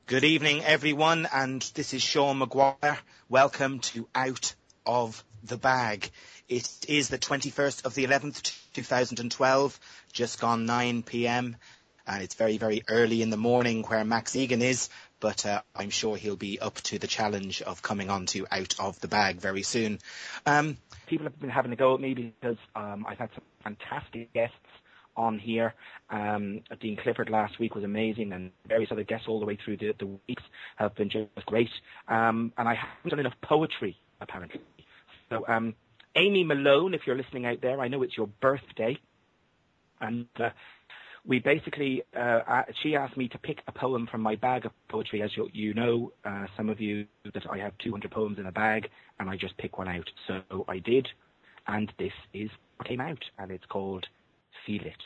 Good evening, everyone, and this is Sean Maguire. Welcome to Out of the Bag. It is the 21st of the 11th, 2012, just gone 9 p.m, and it's very, very early in the morning where Max Egan is, but I'm sure he'll be up to the challenge of coming on to Out of the Bag very soon. People have been having a go at me because I've had some fantastic guests on here. Dean Clifford last week was amazing, and various other guests all the way through the weeks have been just great. And I haven't done enough poetry, apparently. So, Amy Malone, if you're listening out there, I know it's your birthday. And we basically, she asked me to pick a poem from my bag of poetry. As you know, some of you, that I have 200 poems in a bag, and I just pick one out. So I did, and this is what came out, and it's called Feel It.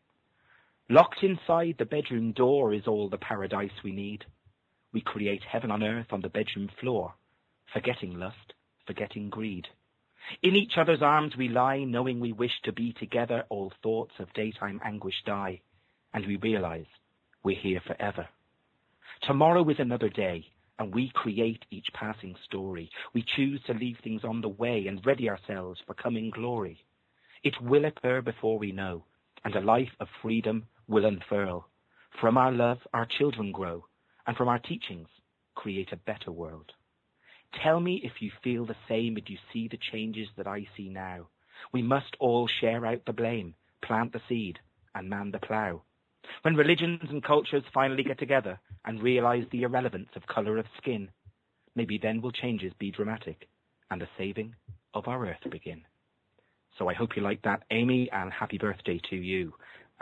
Locked inside the bedroom door is all the paradise we need. We create heaven on earth on the bedroom floor, forgetting lust, forgetting greed. In each other's arms we lie, knowing we wish to be together. All thoughts of daytime anguish die, and we realize we're here forever. Tomorrow is another day, and we create each passing story. We choose to leave things on the way and ready ourselves for coming glory. It will occur before we know, and a life of freedom will unfurl. From our love, our children grow, and from our teachings, create a better world. Tell me if you feel the same and you see the changes that I see now. We must all share out the blame, plant the seed, and man the plough. When religions and cultures finally get together and realize the irrelevance of colour of skin, maybe then will changes be dramatic, and the saving of our earth begin. So I hope you like that, Amy, and happy birthday to you.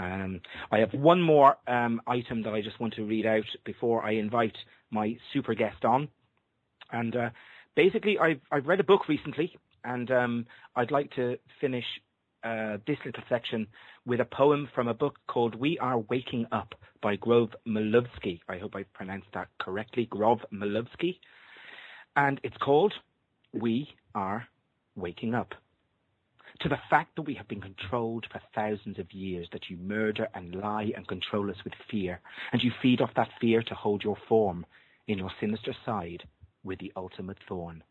I have one more item that I just want to read out before I invite my super guest on. And basically, I've read a book recently, and I'd like to finish this little section with a poem from a book called We Are Waking Up by Grove Malevsky. I hope I pronounced that correctly, Grove Malevsky. And it's called We Are Waking Up. To the fact that we have been controlled for thousands of years, that you murder and lie and control us with fear, and you feed off that fear to hold your form in your sinister side with the ultimate thorn.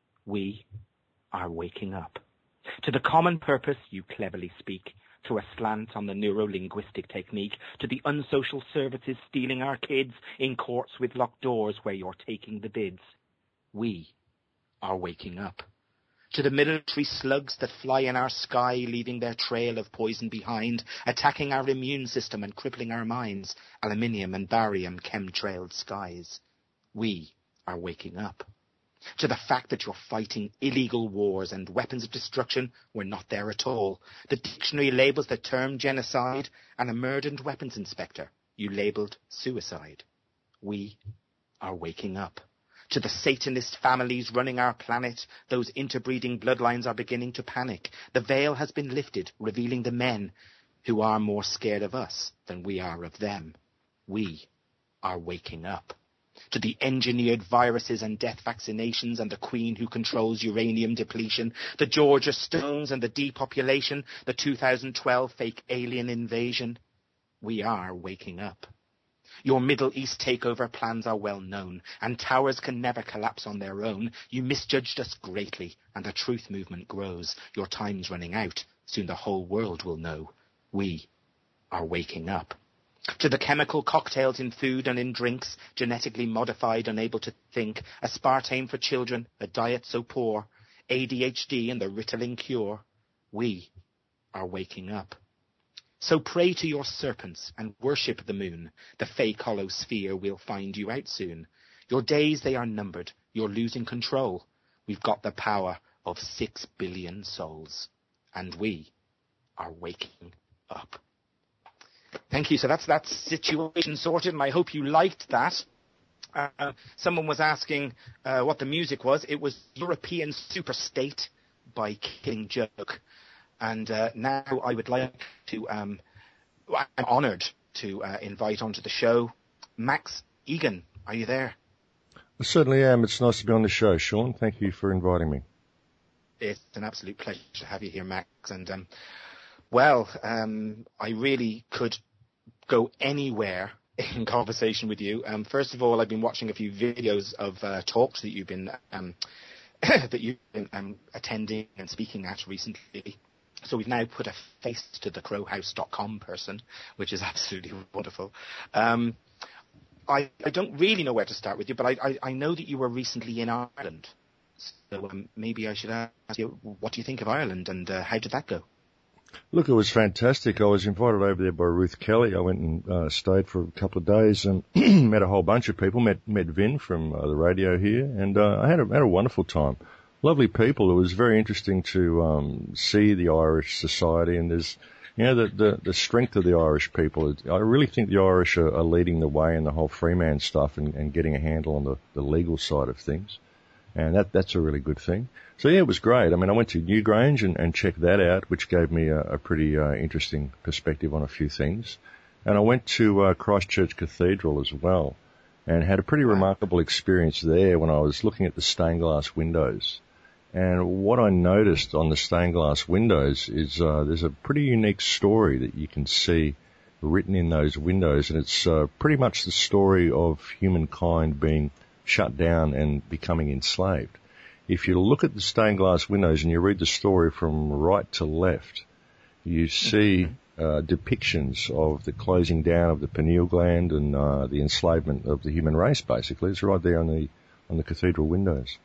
We are waking up. To the common purpose you cleverly speak, through a slant on the neuro-linguistic technique, to the unsocial services stealing our kids in courts with locked doors where you're taking the bids. We are waking up. To the military slugs that fly in our sky, leaving their trail of poison behind, attacking our immune system and crippling our minds, aluminium and barium chemtrailed skies. We are waking up. To the fact that you're fighting illegal wars and weapons of destruction were not there at all. The dictionary labels the term genocide, and a murdered weapons inspector you labelled suicide. We are waking up. To the Satanist families running our planet, those interbreeding bloodlines are beginning to panic. The veil has been lifted, revealing the men who are more scared of us than we are of them. We are waking up. To the engineered viruses and death vaccinations and the Queen who controls uranium depletion, the Georgia Stones and the depopulation, the 2012 fake alien invasion. We are waking up. Your Middle East takeover plans are well known, and towers can never collapse on their own. You misjudged us greatly, and the truth movement grows. Your time's running out. Soon the whole world will know. We are waking up. To the chemical cocktails in food and in drinks, genetically modified, unable to think, aspartame for children, a diet so poor, ADHD and the Ritalin cure. We are waking up. So pray to your serpents and worship the moon. The fake hollow sphere will find you out soon. Your days, they are numbered. You're losing control. We've got the power of 6 billion souls. And we are waking up. Thank you. So that's that situation sorted, and I hope you liked that. Someone was asking what the music was. It was European Superstate by Killing Joke. And now I would like to, I'm honoured to invite onto the show Max Egan. Are you there? I certainly am. It's nice to be on the show, Sean. Thank you for inviting me. It's an absolute pleasure to have you here, Max. And I really could go anywhere in conversation with you. First of all, I've been watching a few videos of talks that you've been attending and speaking at recently. So we've now put a face to the crowhouse.com person, which is absolutely wonderful. I don't really know where to start with you, but I know that you were recently in Ireland. So maybe I should ask you, what do you think of Ireland, and how did that go? Look, it was fantastic. I was invited over there by Ruth Kelly. I went and stayed for a couple of days and met a whole bunch of people. Met Vin from the radio here, and I had a wonderful time. Lovely people. It was very interesting to see the Irish society, and there's, you know, the strength of the Irish people. I really think the Irish are leading the way in the whole Freeman stuff and getting a handle on the legal side of things. And that's a really good thing. So yeah, it was great. I mean, I went to Newgrange and checked that out, which gave me a pretty interesting perspective on a few things. And I went to Christchurch Cathedral as well, and had a pretty remarkable experience there when I was looking at the stained glass windows. And what I noticed on the stained glass windows is there's a pretty unique story that you can see written in those windows, and it's pretty much the story of humankind being shut down and becoming enslaved. If you look at the stained glass windows and you read the story from right to left, you see depictions of the closing down of the pineal gland and the enslavement of the human race, basically. It's right there on the cathedral windows.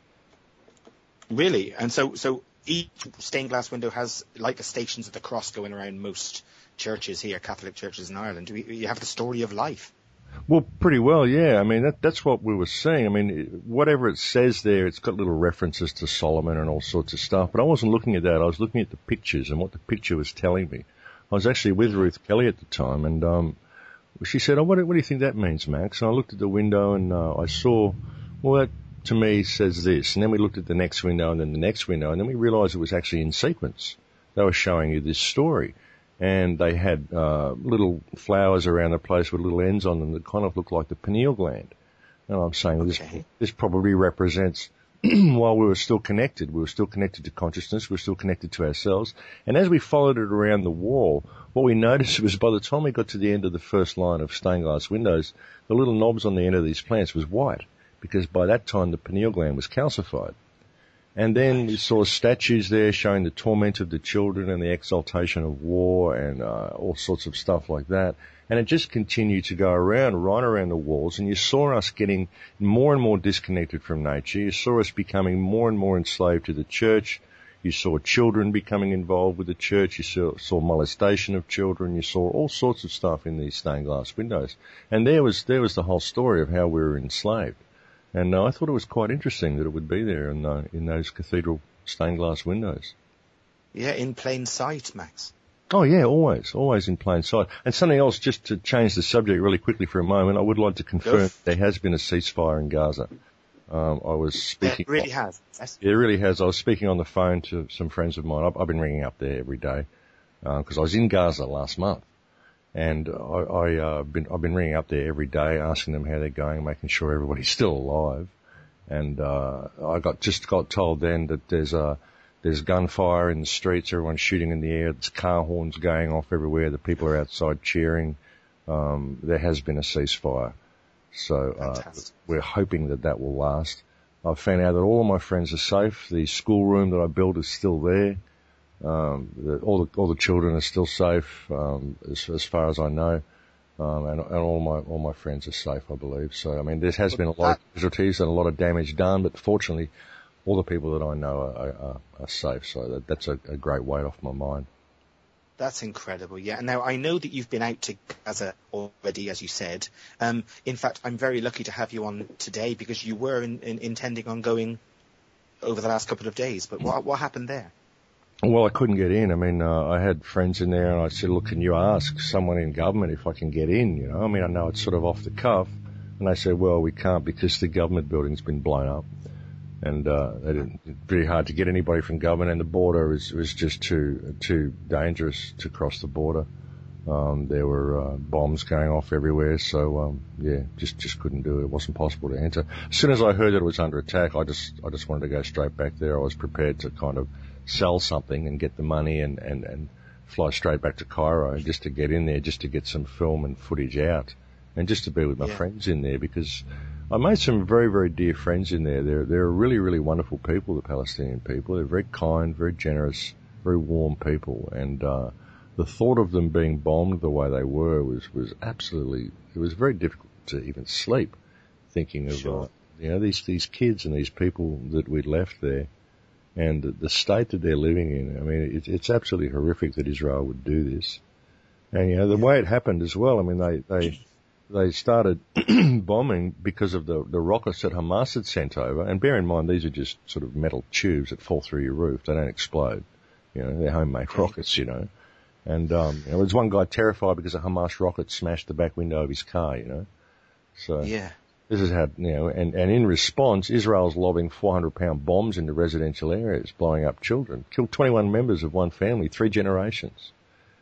Really? And so each stained glass window has like the Stations of the Cross going around most churches here, Catholic churches in Ireland. You have the story of life. Well, pretty well, yeah. I mean, that's what we were seeing. I mean, whatever it says there, it's got little references to Solomon and all sorts of stuff. But I wasn't looking at that. I was looking at the pictures and what the picture was telling me. I was actually with Ruth Kelly at the time, and she said, "Oh, what do you think that means, Max?" And I looked at the window and I saw, well, that to me says this. And then we looked at the next window and then the next window, and then we realized it was actually in sequence. They were showing you this story. And they had little flowers around the place with little ends on them that kind of looked like the pineal gland. And I'm saying this probably represents while we were still connected to consciousness, we were still connected to ourselves. And as we followed it around the wall, what we noticed was by the time we got to the end of the first line of stained glass windows, the little knobs on the end of these plants was white, because by that time the pineal gland was calcified. And then we saw statues there showing the torment of the children and the exaltation of war and all sorts of stuff like that. And it just continued to go around, right around the walls. And you saw us getting more and more disconnected from nature. You saw us becoming more and more enslaved to the church. You saw children becoming involved with the church. You saw molestation of children. You saw all sorts of stuff in these stained glass windows. And there was the whole story of how we were enslaved. And I thought it was quite interesting that it would be there in those cathedral stained glass windows. Yeah, in plain sight, Max. Oh yeah, always in plain sight. And something else, just to change the subject really quickly for a moment, I would like to confirm there has been a ceasefire in Gaza. I was speaking. It really has. It really has. I was speaking on the phone to some friends of mine. I've been ringing up there every day because I was in Gaza last month. And I've been ringing up there every day, asking them how they're going, making sure everybody's still alive. And I got told then that there's gunfire in the streets, everyone's shooting in the air, there's car horns going off everywhere, the people are outside cheering. There has been a ceasefire, so we're hoping that will last. I've found out that all of my friends are safe. The schoolroom that I built is still there. All the children are still safe, as far as I know, and all my friends are safe, I believe. So, I mean, there has been a lot of casualties and a lot of damage done, but fortunately, all the people that I know are safe. So that's a great weight off my mind. That's incredible, yeah. Now, I know that you've been out to Gaza already, as you said. In fact, I'm very lucky to have you on today because you were intending on going over the last couple of days. But what happened there? Well, I couldn't get in. I mean, I had friends in there and I said, look, can you ask someone in government if I can get in? You know, I mean, I know it's sort of off the cuff. And they said, well, we can't because the government building's been blown up. And, it's very hard to get anybody from government, and the border was just too dangerous to cross the border. There were, bombs going off everywhere. So, just couldn't do it. It wasn't possible to enter. As soon as I heard that it was under attack, I just wanted to go straight back there. I was prepared to kind of sell something and get the money and fly straight back to Cairo just to get in there, just to get some film and footage out and just to be with my friends in there, because I made some very, very dear friends in there. They're really, really wonderful people, the Palestinian people. They're very kind, very generous, very warm people, and the thought of them being bombed the way they were was absolutely, it was very difficult to even sleep, thinking of these kids and these people that we'd left there, and the state that they're living in. I mean, it's absolutely horrific that Israel would do this. And the way it happened as well, I mean, they started bombing because of the rockets that Hamas had sent over. And bear in mind, these are just sort of metal tubes that fall through your roof. They don't explode. They're homemade rockets, And there was one guy terrified because a Hamas rocket smashed the back window of his car, So this is how, and in response, Israel's lobbing 400-pound bombs into residential areas, blowing up children, killed 21 members of one family, 3 generations,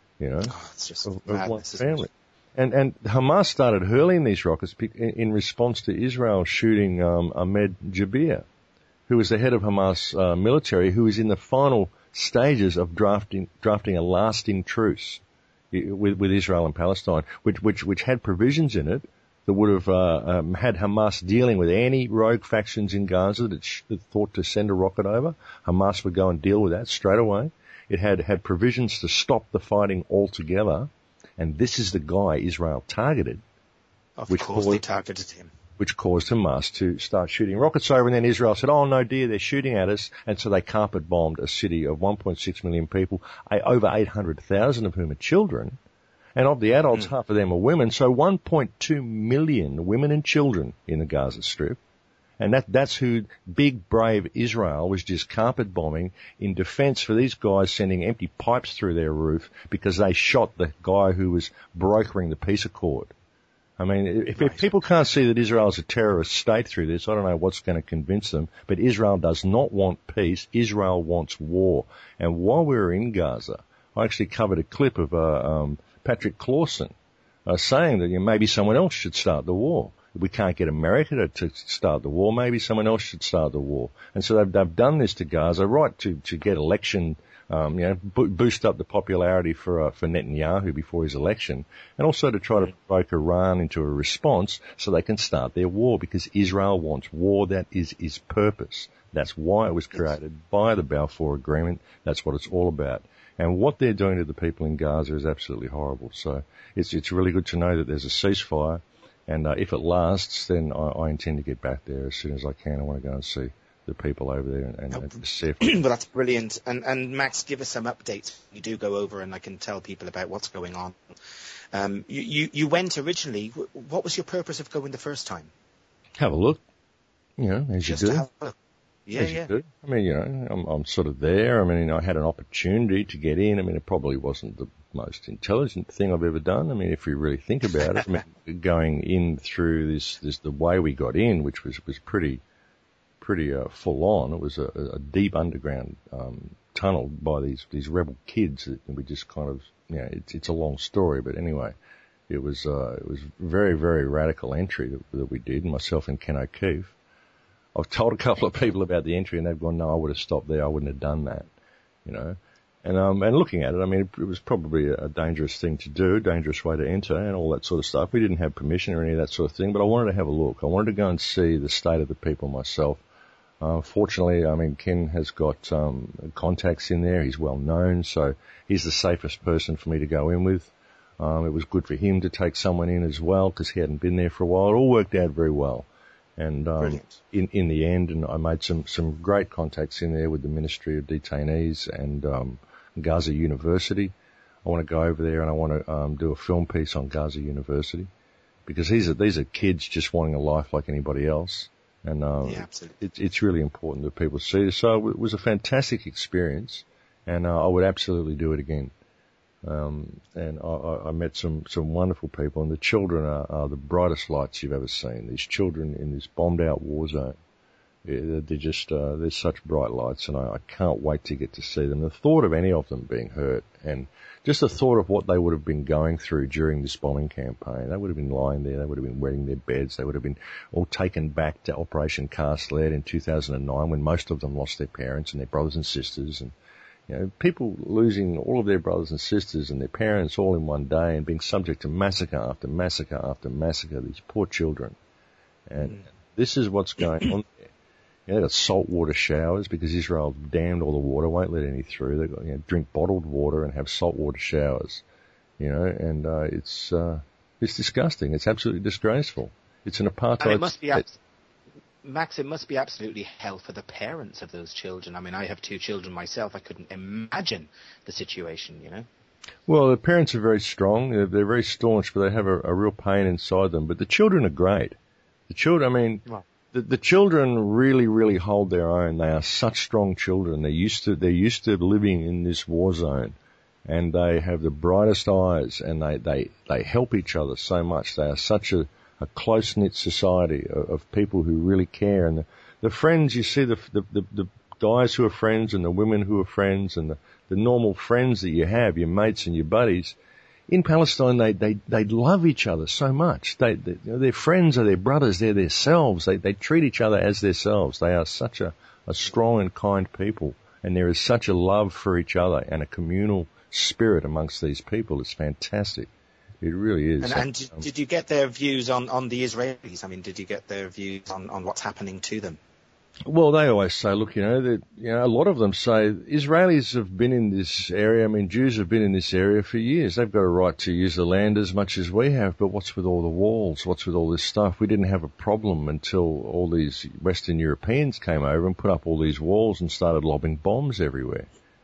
it's just of one family. And Hamas started hurling these rockets in response to Israel shooting Ahmed Jabir, who was the head of Hamas military, who was in the final stages of drafting a lasting truce with Israel and Palestine, which had provisions in it that would have had Hamas dealing with any rogue factions in Gaza that thought to send a rocket over. Hamas would go and deal with that straight away. It had provisions to stop the fighting altogether. And this is the guy Israel targeted. Of course they targeted him. Which caused Hamas to start shooting rockets over. And then Israel said, oh, no, dear, they're shooting at us. And so they carpet bombed a city of 1.6 million people, over 800,000 of whom are children. And of the adults, half of them are women. So 1.2 million women and children in the Gaza Strip. And that's who big, brave Israel was just carpet bombing in defense for these guys sending empty pipes through their roof because they shot the guy who was brokering the peace accord. I mean, if people can't see that Israel is a terrorist state through this, I don't know what's going to convince them. But Israel does not want peace. Israel wants war. And while we were in Gaza, I actually covered a clip of Patrick Clausen saying that maybe someone else should start the war. We can't get America to start the war. Maybe someone else should start the war. And so they've done this to Gaza, right, to get election, boost up the popularity for Netanyahu before his election, and also to try to provoke Iran into a response so they can start their war, because Israel wants war. That is his purpose. That's why it was created by the Balfour Agreement. That's what it's all about. And what they're doing to the people in Gaza is absolutely horrible. So it's really good to know that there's a ceasefire. And if it lasts, then I intend to get back there as soon as I can. I want to go and see the people over there and see if... Well, that's brilliant. And Max, give us some updates. You do go over and I can tell people about what's going on. You went originally. What was your purpose of going the first time? Have a look. As just you do. To have a look. Yeah. I mean, I'm sort of there. I mean, I had an opportunity to get in. I mean, it probably wasn't the most intelligent thing I've ever done. I mean, if you really think about it, I mean, going in through this, the way we got in, which was pretty full on. It was a deep underground, tunnel by these rebel kids that we just kind of, it's a long story, but anyway, it was very, very radical entry that we did, myself and Ken O'Keefe. I've told a couple of people about the entry and they've gone, no, I would have stopped there. I wouldn't have done that, And looking at it, I mean, it was probably a dangerous thing to do, dangerous way to enter and all that sort of stuff. We didn't have permission or any of that sort of thing, but I wanted to have a look. I wanted to go and see the state of the people myself. Fortunately, I mean, Ken has got contacts in there. He's well known, so he's the safest person for me to go in with. It was good for him to take someone in as well because he hadn't been there for a while. It all worked out very well. And in the end, and I made some great contacts in there with the Ministry of Detainees and Gaza University. I want to go over there and I want to do a film piece on Gaza University because these are kids just wanting a life like anybody else. And it's really important that people see this. So it was a fantastic experience, and I would absolutely do it again. And I met some wonderful people, and the children are the brightest lights you've ever seen. These children in this bombed out war zone, they're just, they're such bright lights, and I can't wait to get to see them. The thought of any of them being hurt, and just the thought of what they would have been going through during this bombing campaign. They would have been lying there, they would have been wetting their beds, they would have been all taken back to Operation Cast Lead in 2009 when most of them lost their parents and their brothers and sisters, and People losing all of their brothers and sisters and their parents all in one day and being subject to massacre after massacre after massacre, these poor children. And this is what's going on there. They've got saltwater showers because Israel dammed all the water, won't let any through. They've got, drink bottled water and have saltwater showers, and it's disgusting. It's absolutely disgraceful. It's an apartheid. And it must be Max, it must be absolutely hell for the parents of those children. I mean, I have 2 children myself. I couldn't imagine the situation, Well, the parents are very strong. They're very staunch, but they have a real pain inside them. But the children are great. The children, the children really, really hold their own. They are such strong children. They're used to living in this war zone, and they have the brightest eyes, and they help each other so much. They are such a close-knit society of people who really care. And the friends, you see the guys who are friends and the women who are friends and the normal friends that you have, your mates and your buddies, in Palestine, they love each other so much. Their friends are their brothers, they're themselves. They treat each other as themselves. They are such a strong and kind people, and there is such a love for each other and a communal spirit amongst these people. It's fantastic. It really is. And did you get their views on the Israelis? I mean, did you get their views on what's happening to them? Well, they always say, look, a lot of them say Israelis have been in this area. I mean, Jews have been in this area for years. They've got a right to use the land as much as we have. But what's with all the walls? What's with all this stuff? We didn't have a problem until all these Western Europeans came over and put up all these walls and started lobbing bombs everywhere.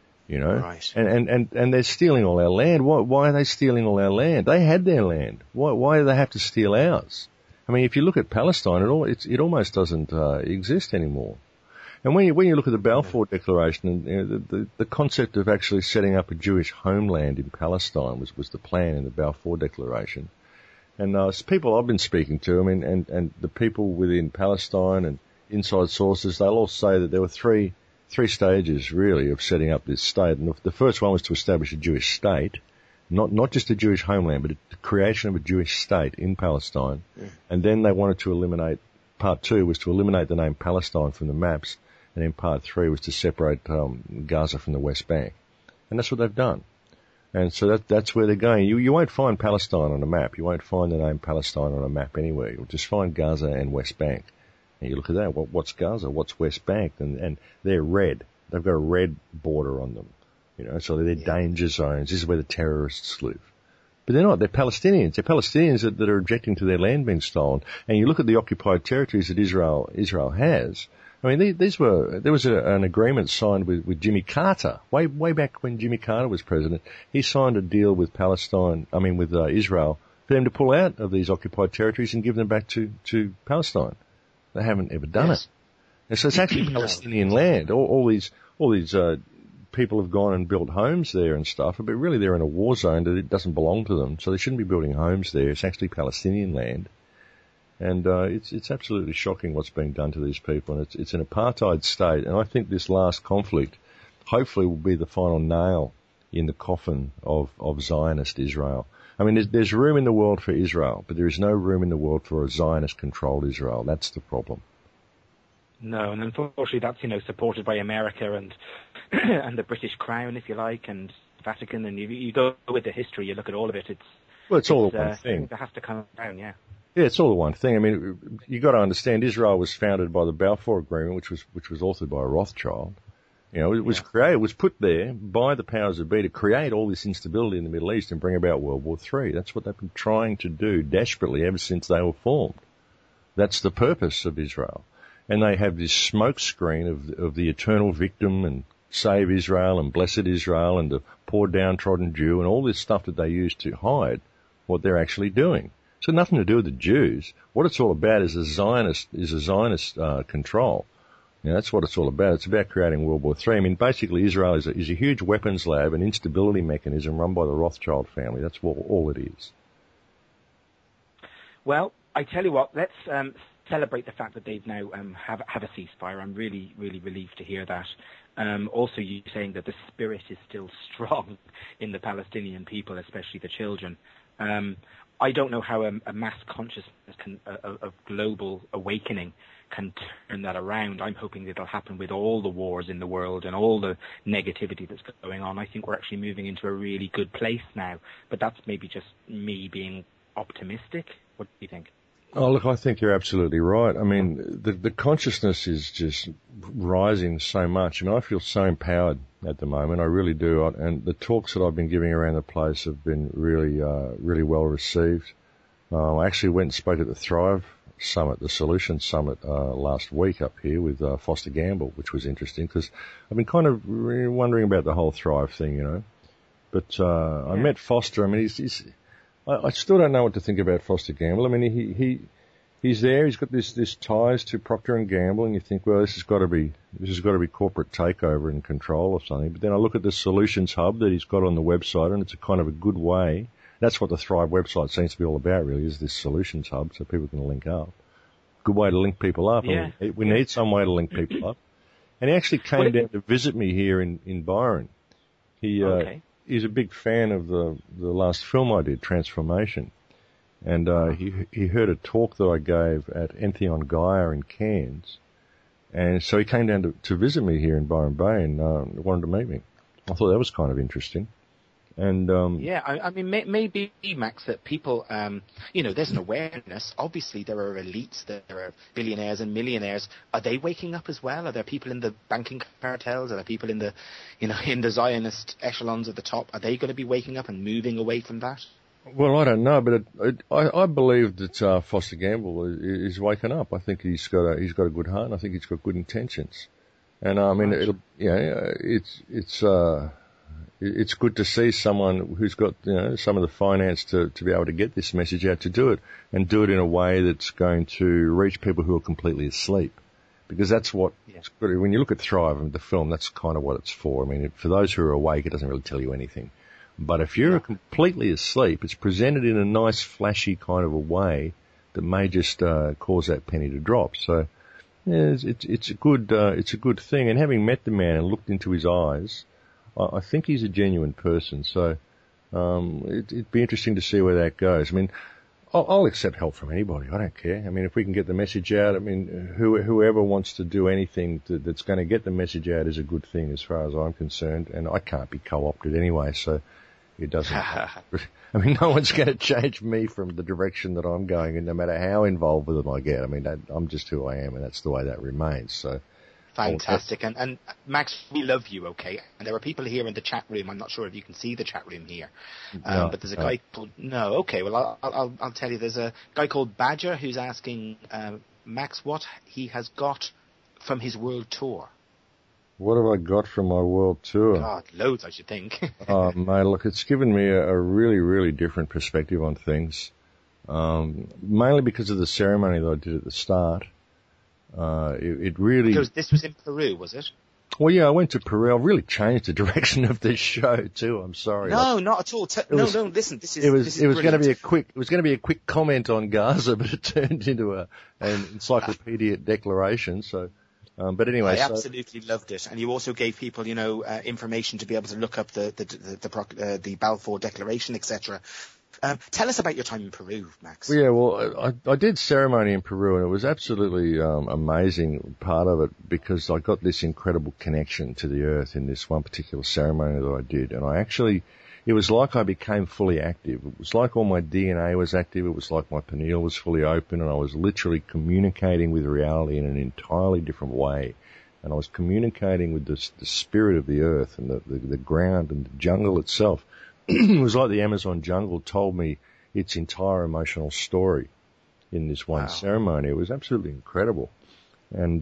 Right. And they're stealing all our land. Why are they stealing all our land? They had their land. Why do they have to steal ours? I mean, if you look at Palestine, it almost doesn't exist anymore. And when you look at the Balfour Declaration, and the concept of actually setting up a Jewish homeland in Palestine was the plan in the Balfour Declaration. And people I've been speaking to, I mean, and the people within Palestine and inside sources, they'll all say that there were three stages really of setting up this state. And the first one was to establish a Jewish state. Not just a Jewish homeland, but the creation of a Jewish state in Palestine. Yeah. And then they wanted to eliminate, part 2 was to eliminate the name Palestine from the maps, and then part 3 was to separate Gaza from the West Bank. And that's what they've done. And so that's where they're going. You won't find Palestine on a map. You won't find the name Palestine on a map anywhere. You'll just find Gaza and West Bank. And you look at that, what's Gaza? What's West Bank? And they're red. They've got a red border on them. So they're danger zones. This is where the terrorists live. But they're not. They're Palestinians. They're Palestinians that are objecting to their land being stolen. And you look at the occupied territories that Israel has. I mean, there was an agreement signed with Jimmy Carter way back when Jimmy Carter was president. He signed a deal with with Israel for them to pull out of these occupied territories and give them back to Palestine. They haven't ever done it. And so it's actually Palestinian land. All these people have gone and built homes there and stuff, but really they're in a war zone that it doesn't belong to them, so they shouldn't be building homes there. It's actually Palestinian land. And it's absolutely shocking what's being done to these people, and it's an apartheid state. And I think this last conflict hopefully will be the final nail in the coffin of Zionist Israel. I mean, there's room in the world for Israel, but there is no room in the world for a Zionist-controlled Israel. That's the problem. No, and unfortunately that's, supported by America and and the British Crown, if you like, and Vatican, and you go with the history, you look at all of it, it's all the one thing. That has to come down, yeah. Yeah, it's all the one thing. I mean, you got to understand, Israel was founded by the Balfour Agreement, which was authored by Rothschild. It was created, was put there by the powers that be to create all this instability in the Middle East and bring about World War III. That's what they've been trying to do desperately ever since they were formed. That's the purpose of Israel. And they have this smoke screen of the eternal victim and save Israel and blessed Israel and the poor downtrodden Jew and all this stuff that they use to hide what they're actually doing. It's got nothing to do with the Jews. What it's all about is a Zionist control. That's what it's all about. It's about creating World War III. I mean, basically Israel is a huge weapons lab, an instability mechanism run by the Rothschild family. That's all it is. Well, I tell you what, let's celebrate the fact that they've now have a ceasefire. I'm really, really relieved to hear that. Also, you saying that the spirit is still strong in the Palestinian people, especially the children. I don't know how a mass consciousness of global awakening can turn that around. I'm hoping it'll happen with all the wars in the world and all the negativity that's going on. I think we're actually moving into a really good place now. But that's maybe just me being optimistic. What do you think? Oh, look, I think you're absolutely right. I mean, the consciousness is just rising so much. I mean, I feel so empowered at the moment. I really do. And the talks that I've been giving around the place have been really, really well received. I actually went and spoke at the Thrive Summit, the Solution Summit, last week up here with Foster Gamble, which was interesting because I've been kind of wondering about the whole Thrive thing, you know. But I met Foster. I mean, I still don't know what to think about Foster Gamble. I mean, he's there. He's got this ties to Procter and Gamble, and you think, well, this has got to be corporate takeover and control or something. But then I look at the Solutions Hub that he's got on the website, and it's a kind of a good way. That's what the Thrive website seems to be all about, really, is this Solutions Hub, so people can link up. Good way to link people up. Yeah. We need some way to link people up. And he actually came down to visit me here in Byron. He's a big fan of the last film I did, Transformation. And he heard a talk that I gave at Entheon Gaia in Cairns. And so he came down to visit me here in Byron Bay and wanted to meet me. I thought that was kind of interesting. And I mean, maybe, Max, that people, there's an awareness. Obviously, there are elites, there are billionaires and millionaires. Are they waking up as well? Are there people in the banking cartels? Are there people in the, in the Zionist echelons at the top? Are they going to be waking up and moving away from that? Well, I don't know, but I believe that Foster Gamble is waking up. I think he's got a good heart, and I think he's got good intentions. And I mean, it's good to see someone who's got, some of the finance to be able to get this message out, to do it, and do it in a way that's going to reach people who are completely asleep. Because that's what, when you look at Thrive and the film, that's kind of what it's for. I mean, for those who are awake, it doesn't really tell you anything. But if you're completely asleep, it's presented in a nice, flashy kind of a way that may just cause that penny to drop. So, yeah, it's a good thing. And having met the man and looked into his eyes, I think he's a genuine person, so it'd be interesting to see where that goes. I mean, I'll accept help from anybody. I don't care. I mean, if we can get the message out, I mean, whoever wants to do anything that's going to get the message out is a good thing as far as I'm concerned, and I can't be co-opted anyway, so it doesn't. I mean, no one's going to change me from the direction that I'm going, and no matter how involved with them I get. I mean, I'm just who I am, and that's the way that remains, so. Fantastic. And Max, we love you, okay? And there are people here in the chat room. I'm not sure if you can see the chat room here. But there's a guy called... No, okay. Well, I'll tell you. There's a guy called Badger who's asking Max what he has got from his world tour. What have I got from my world tour? God, loads, I should think. Oh, mate, look, it's given me a really, really different perspective on things. Mainly because of the ceremony that I did at the start. It really... Because this was in Peru, was it? Well, yeah, I went to Peru. I really changed the direction of this show too. I'm sorry. No, not at all. No, listen. It was going to be a quick comment on Gaza, but it turned into an encyclopedia declaration. So, but anyway, I absolutely loved it, and you also gave people, information to be able to look up the Balfour Declaration, etc. Tell us about your time in Peru, Max. Yeah, well, I did ceremony in Peru, and it was absolutely amazing part of it because I got this incredible connection to the earth in this one particular ceremony that I did. And it was like I became fully active. It was like all my DNA was active. It was like my pineal was fully open, and I was literally communicating with reality in an entirely different way. And I was communicating with the spirit of the earth and the ground and the jungle itself. It was like the Amazon jungle told me its entire emotional story in this one ceremony. It was absolutely incredible. And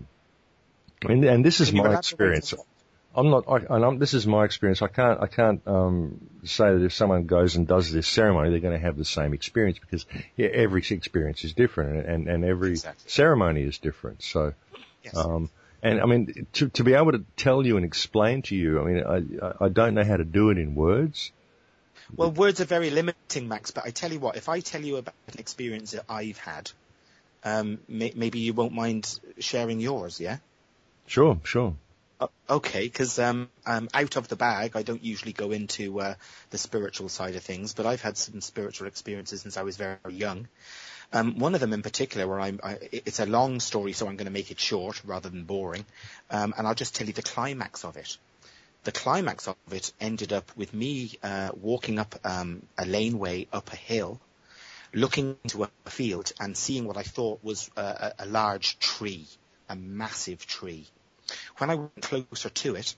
this is my experience. This is my experience. I can't say that if someone goes and does this ceremony, they're going to have the same experience because every experience is different and every ceremony is different. So, yes. And I mean, to be able to tell you and explain to you, I mean, I don't know how to do it in words. Well, words are very limiting, Max, but I tell you what, if I tell you about an experience that I've had, maybe you won't mind sharing yours, yeah? Sure. Okay, because out of the bag, I don't usually go into the spiritual side of things, but I've had some spiritual experiences since I was very young. One of them in particular, where it's a long story, so I'm going to make it short rather than boring, and I'll just tell you the climax of it. The climax of it ended up with me walking up a laneway up a hill, looking into a field and seeing what I thought was a large tree, a massive tree. When I went closer to it,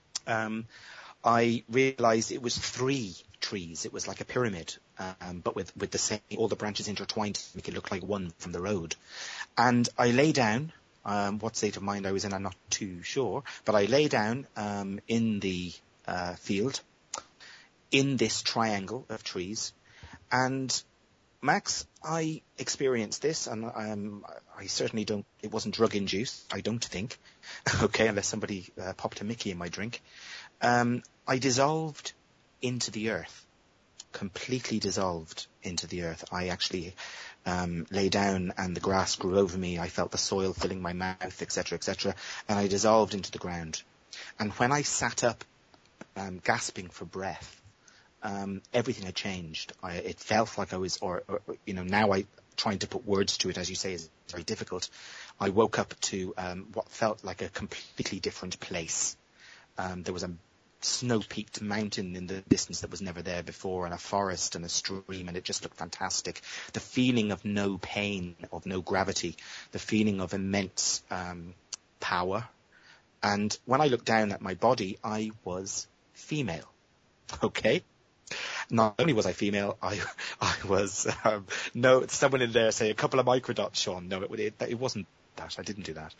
I realized it was 3 trees. It was like a pyramid, but with the same, all the branches intertwined to make it look like one from the road. And I lay down. What state of mind I was in, I'm not too sure, but I lay down in the field in this triangle of trees, and Max, I experienced this, and I certainly don't. It wasn't drug induced, I don't think. Okay, unless somebody popped a Mickey in my drink. I dissolved into the earth, completely dissolved into the earth. I actually lay down, and the grass grew over me. I felt the soil filling my mouth, etc., etc., and I dissolved into the ground. And when I sat up, gasping for breath, everything had changed. It felt like I was, now trying to put words to it, as you say, is very difficult. I woke up to what felt like a completely different place. There was a snow-peaked mountain in the distance that was never there before, and a forest and a stream, and it just looked fantastic. The feeling of no pain, of no gravity, the feeling of immense power. And when I looked down at my body, I was female. Okay? Not only was I female, I was, someone in there say a couple of microdots, Sean. No, it wasn't that. I didn't do that.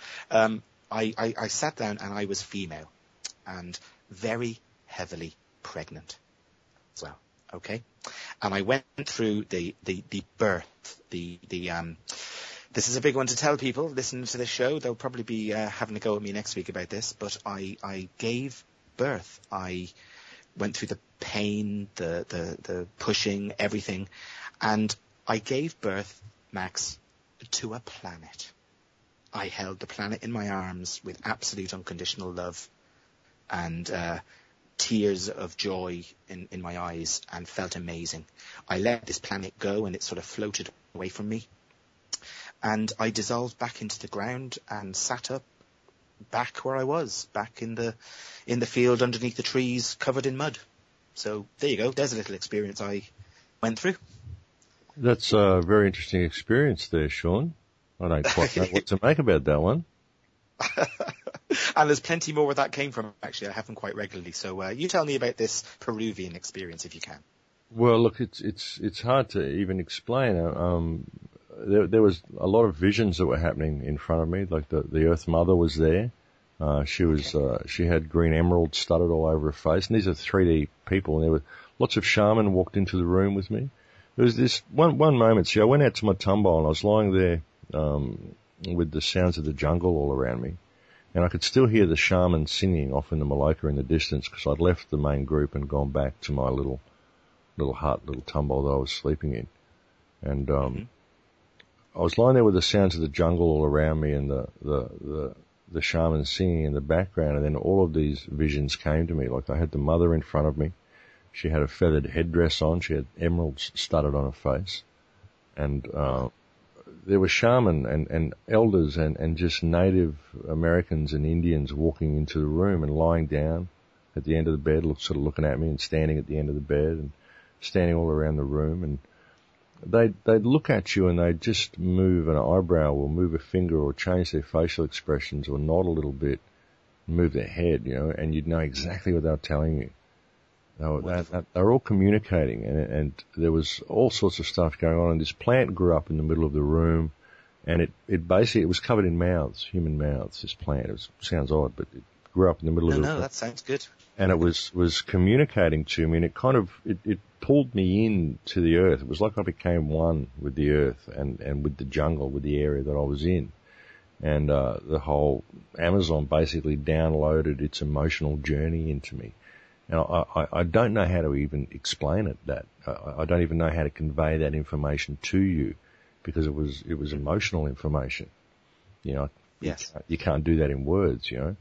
I sat down and I was female and very heavily pregnant as well. Okay. And I went through the birth, this is a big one to tell people listening to this show. They'll probably be having a go at me next week about this, but I gave birth. I went through the pain, the pushing, everything. And I gave birth, Max, to a planet. I held the planet in my arms with absolute unconditional love and tears of joy in my eyes, and felt amazing. I let this planet go, and it sort of floated away from me. And I dissolved back into the ground and sat up back where I was, back in the field underneath the trees covered in mud. So there you go. There's a little experience I went through. That's a very interesting experience there, Sean. I don't quite know what to make about that one. And there's plenty more where that came from, actually. I have them quite regularly. So you tell me about this Peruvian experience if you can. Well, look, it's hard to even explain. There was a lot of visions that were happening in front of me. Like the Earth Mother was there. She had green emeralds studded all over her face. And these are 3D people. And there were lots of shaman walked into the room with me. There was this one moment. See, I went out to my tumbo and I was lying there, with the sounds of the jungle all around me. And I could still hear the shaman singing off in the Maloka in the distance, because I'd left the main group and gone back to my little hut, little tumbo that I was sleeping in. And, I was lying there with the sounds of the jungle all around me and the shaman singing in the background, and then all of these visions came to me. Like I had the mother in front of me. She had a feathered headdress on. She had emeralds studded on her face. And, there were shaman and elders and just Native Americans and Indians walking into the room and lying down at the end of the bed, sort of looking at me, and standing at the end of the bed and standing all around the room. And they'd look at you and they'd just move an eyebrow or move a finger or change their facial expressions or nod a little bit, move their head, and you'd know exactly what they were telling you. They were all communicating, and there was all sorts of stuff going on. And this plant grew up in the middle of the room, and it basically was covered in mouths, human mouths. This plant, sounds odd, but it grew up in the middle of the room. No, that sounds good. And it was communicating to me, and it kind of it pulled me in to the earth. It was like I became one with the earth and with the jungle, with the area that I was in. And the whole Amazon basically downloaded its emotional journey into me. And I don't know how to even explain it. I don't even know how to convey that information to you, because it was emotional information. Yes. You can't do that in words,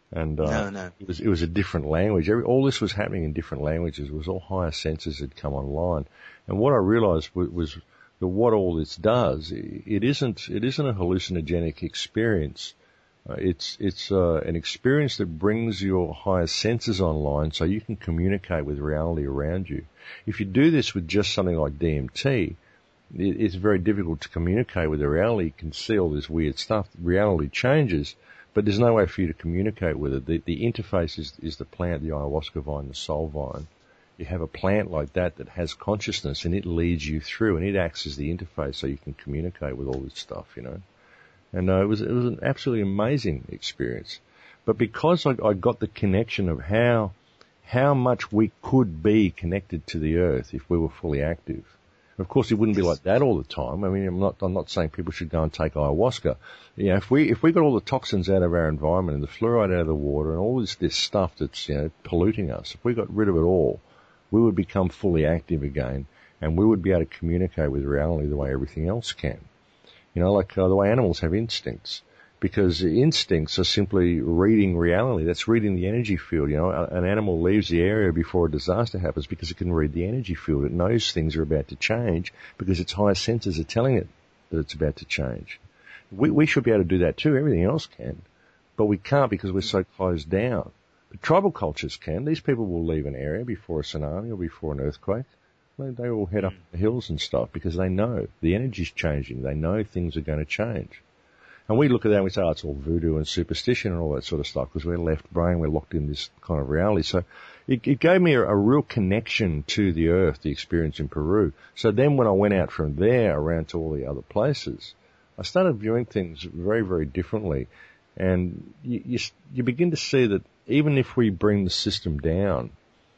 And No. It was a different language. All this was happening in different languages. It was all higher senses had come online. And what I realized was that what all this does, it isn't a hallucinogenic experience. It's an experience that brings your higher senses online so you can communicate with reality around you. If you do this with just something like DMT, it's very difficult to communicate with the reality. You can see all this weird stuff. Reality changes, but there's no way for you to communicate with it. The interface is the plant, the ayahuasca vine, the soul vine. You have a plant like that has consciousness, and it leads you through, and it acts as the interface so you can communicate with all this stuff, you know. And it was an absolutely amazing experience. But because I got the connection of how much we could be connected to the earth if we were fully active. Of course, it wouldn't be like that all the time. I mean, I'm not saying people should go and take ayahuasca. You know, if we got all the toxins out of our environment and the fluoride out of the water and all this stuff that's, you know, polluting us, if we got rid of it all, we would become fully active again, and we would be able to communicate with reality the way everything else can. You know, like the way animals have instincts. Because instincts are simply reading reality. That's reading the energy field. You know, an animal leaves the area before a disaster happens because it can read the energy field. It knows things are about to change because its higher senses are telling it that it's about to change. We should be able to do that too. Everything else can. But we can't because we're so closed down. But tribal cultures can. These people will leave an area before a tsunami or before an earthquake. They will head up the hills and stuff because they know the energy's changing. They know things are going to change. And we look at that and we say, oh, it's all voodoo and superstition and all that sort of stuff because we're left brain, we're locked in this kind of reality. So it gave me a real connection to the earth, the experience in Peru. So then when I went out from there around to all the other places, I started viewing things very, very differently. And you begin to see that even if we bring the system down,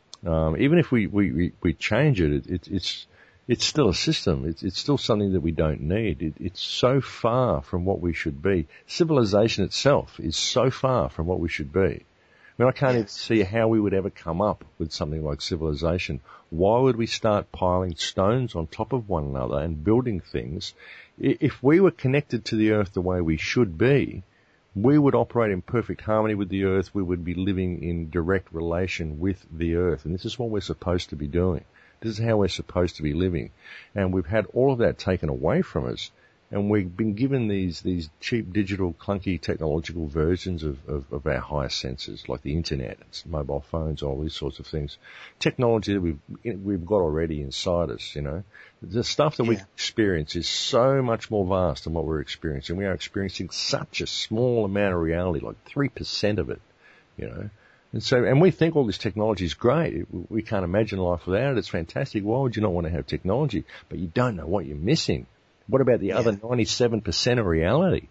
even if we change it, it's still a system. It's still something that we don't need. It's so far from what we should be. Civilization itself is so far from what we should be. I mean, I can't even see how we would ever come up with something like civilization. Why would we start piling stones on top of one another and building things? If we were connected to the earth the way we should be, we would operate in perfect harmony with the earth. We would be living in direct relation with the earth. And this is what we're supposed to be doing. This is how we're supposed to be living. And we've had all of that taken away from us. And we've been given these cheap, digital, clunky, technological versions of our higher senses, like the internet, mobile phones, all these sorts of things. Technology that we've got already inside us, you know. The stuff that we experience is so much more vast than what we're experiencing. We are experiencing such a small amount of reality, like 3% of it, you know. And we think all this technology is great. We can't imagine life without it. It's fantastic. Why would you not want to have technology? But you don't know what you're missing. What about the other 97% of reality?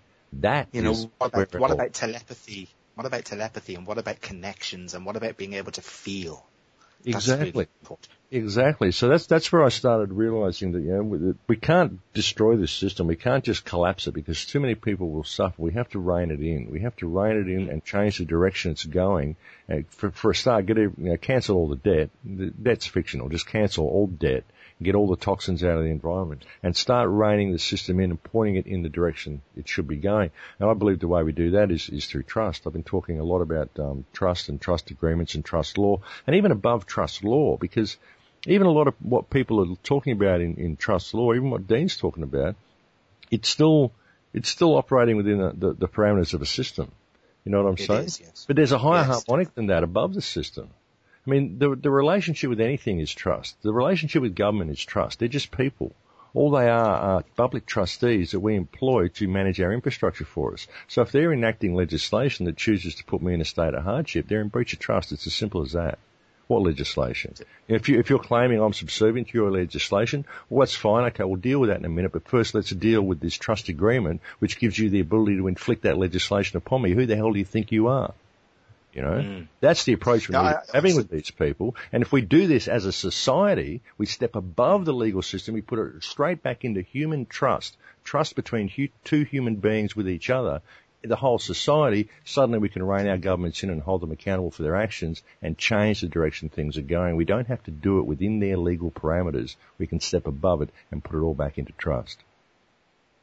What about telepathy? What about telepathy? And what about connections? And what about being able to feel? Exactly. Really important. Exactly. So that's where I started realizing that, you know, we can't destroy this system. We can't just collapse it because too many people will suffer. We have to rein it in. We have to rein it in and change the direction it's going. For a start, cancel all the debt. The debt's fictional. Just cancel all debt. Get all the toxins out of the environment and start reining the system in and pointing it in the direction it should be going. And I believe the way we do that is through trust. I've been talking a lot about trust and trust agreements and trust law, and even above trust law, because even a lot of what people are talking about in trust law, even what Dean's talking about, it's still operating within the parameters of a system. You know what I'm saying? Is, yes. But there's a higher harmonic than that above the system. I mean, the relationship with anything is trust. The relationship with government is trust. They're just people. All they are public trustees that we employ to manage our infrastructure for us. So if they're enacting legislation that chooses to put me in a state of hardship, they're in breach of trust. It's as simple as that. What legislation? If you're claiming I'm subservient to your legislation, well, that's fine. Okay, we'll deal with that in a minute. But first, let's deal with this trust agreement, which gives you the ability to inflict that legislation upon me. Who the hell do you think you are? You know, that's the approach we're having with these people. And if we do this as a society, we step above the legal system. We put it straight back into human trust between two human beings with each other. The whole society, suddenly we can rein our governments in and hold them accountable for their actions and change the direction things are going. We don't have to do it within their legal parameters. We can step above it and put it all back into trust.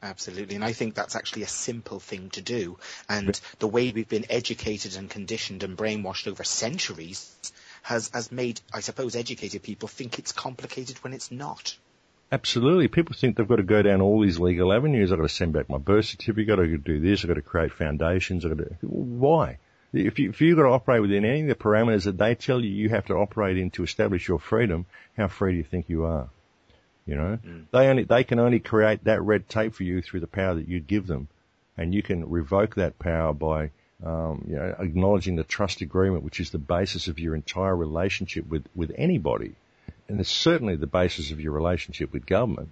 Absolutely. And I think that's actually a simple thing to do. And the way we've been educated and conditioned and brainwashed over centuries has made, I suppose, educated people think it's complicated when it's not. Absolutely. People think they've got to go down all these legal avenues. I've got to send back my birth certificate. I've got to do this. I've got to create foundations. Why? If you've got to operate within any of the parameters that they tell you you have to operate in to establish your freedom, how free do you think you are? You know, they can only create that red tape for you through the power that you give them, and you can revoke that power by, acknowledging the trust agreement, which is the basis of your entire relationship with anybody, and it's certainly the basis of your relationship with government.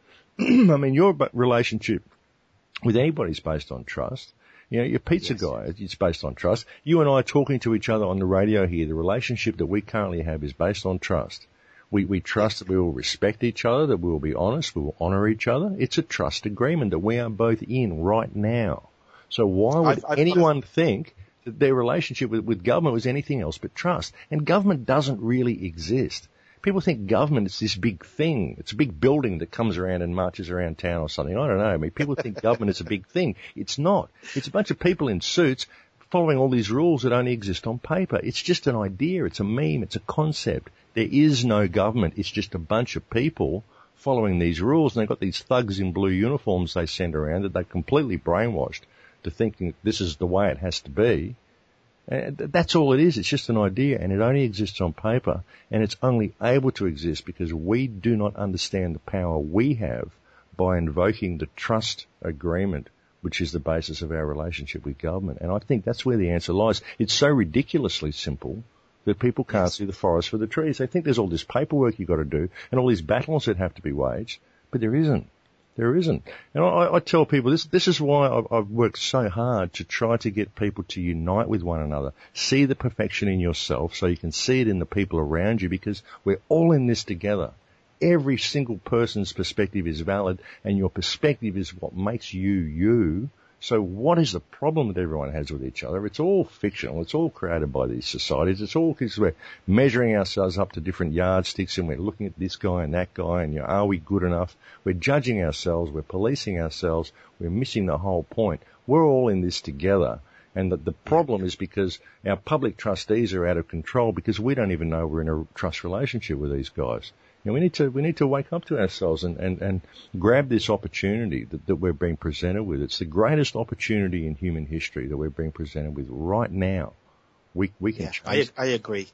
I mean, your relationship with anybody is based on trust. You know, your pizza guy, it's based on trust. You and I talking to each other on the radio here, the relationship that we currently have is based on trust. We trust that we will respect each other, that we will be honest, we will honour each other. It's a trust agreement that we are both in right now. So why would anyone think that their relationship with government was anything else but trust? And government doesn't really exist. People think government is this big thing. It's a big building that comes around and marches around town or something. I don't know. I mean, people think government is a big thing. It's not. It's a bunch of people in suits following all these rules that only exist on paper. It's just an idea. It's a meme. It's a concept. There is no government. It's just a bunch of people following these rules. And they've got these thugs in blue uniforms they send around that they're completely brainwashed to thinking this is the way it has to be. And that's all it is. It's just an idea, and it only exists on paper, and it's only able to exist because we do not understand the power we have by invoking the trust agreement, which is the basis of our relationship with government. And I think that's where the answer lies. It's so ridiculously simple that people can't see the forest for the trees. They think there's all this paperwork you've got to do and all these battles that have to be waged, but there isn't. There isn't. And I tell people this is why I've worked so hard to try to get people to unite with one another. See the perfection in yourself so you can see it in the people around you, because we're all in this together. Every single person's perspective is valid, and your perspective is what makes you you. So what is the problem that everyone has with each other? It's all fictional. It's all created by these societies. It's all because we're measuring ourselves up to different yardsticks, and we're looking at this guy and that guy, and are we good enough? We're judging ourselves. We're policing ourselves. We're missing the whole point. We're all in this together. And the problem is because our public trustees are out of control because we don't even know we're in a trust relationship with these guys. You know, we need to wake up to ourselves and grab this opportunity that we're being presented with. It's the greatest opportunity in human history that we're being presented with right now. We can change. I agree.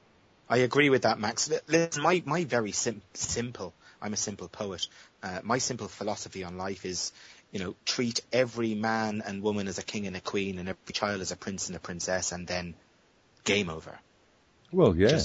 I agree with that, Max. Listen, my very simple, I'm a simple poet. My simple philosophy on life is, treat every man and woman as a king and a queen, and every child as a prince and a princess, and then game over. Well, yeah.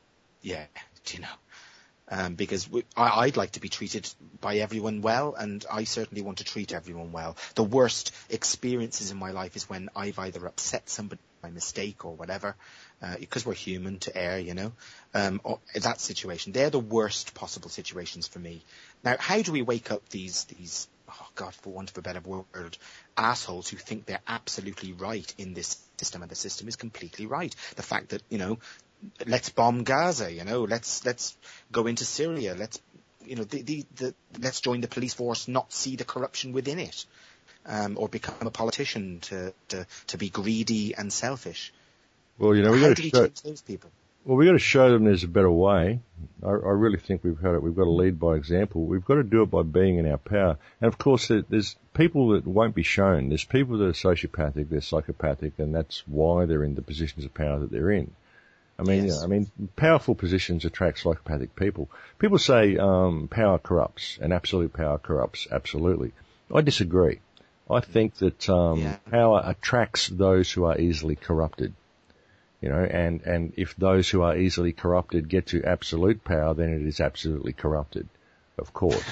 Because I'd like to be treated by everyone well, and I certainly want to treat everyone well. The worst experiences in my life is when I've either upset somebody by mistake or whatever, because we're human to err, or that situation. They're the worst possible situations for me. Now, how do we wake up these, oh God, for want of a better word, assholes who think they're absolutely right in this system, and the system is completely right? The fact that, let's bomb Gaza, let's go into Syria, let's join the police force, not see the corruption within it, or become a politician to be greedy and selfish. Well, we got to show those people. Well, we got to show them there's a better way. I really think we've got to lead by example. We've got to do it by being in our power. And of course, there's people that won't be shown. There's people that are sociopathic, they're psychopathic, and that's why they're in the positions of power that they're in. Powerful positions attract psychopathic people. People say power corrupts, and absolute power corrupts. Absolutely. I disagree. I think that power attracts those who are easily corrupted. And if those who are easily corrupted get to absolute power, then it is absolutely corrupted, of course.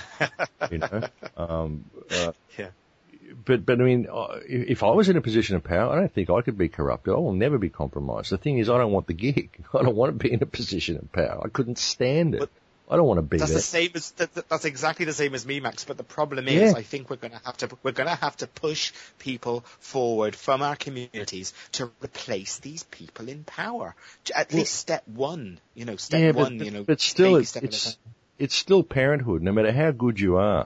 But I mean, if I was in a position of power, I don't think I could be corrupted. I will never be compromised. The thing is, I don't want the gig. I don't want to be in a position of power. I couldn't stand it. But I don't want to be there. That's exactly the same as me, Max. But the problem is, I think we're going to have to push people forward from our communities to replace these people in power. At least step one, But still, it's still parenthood. No matter how good you are,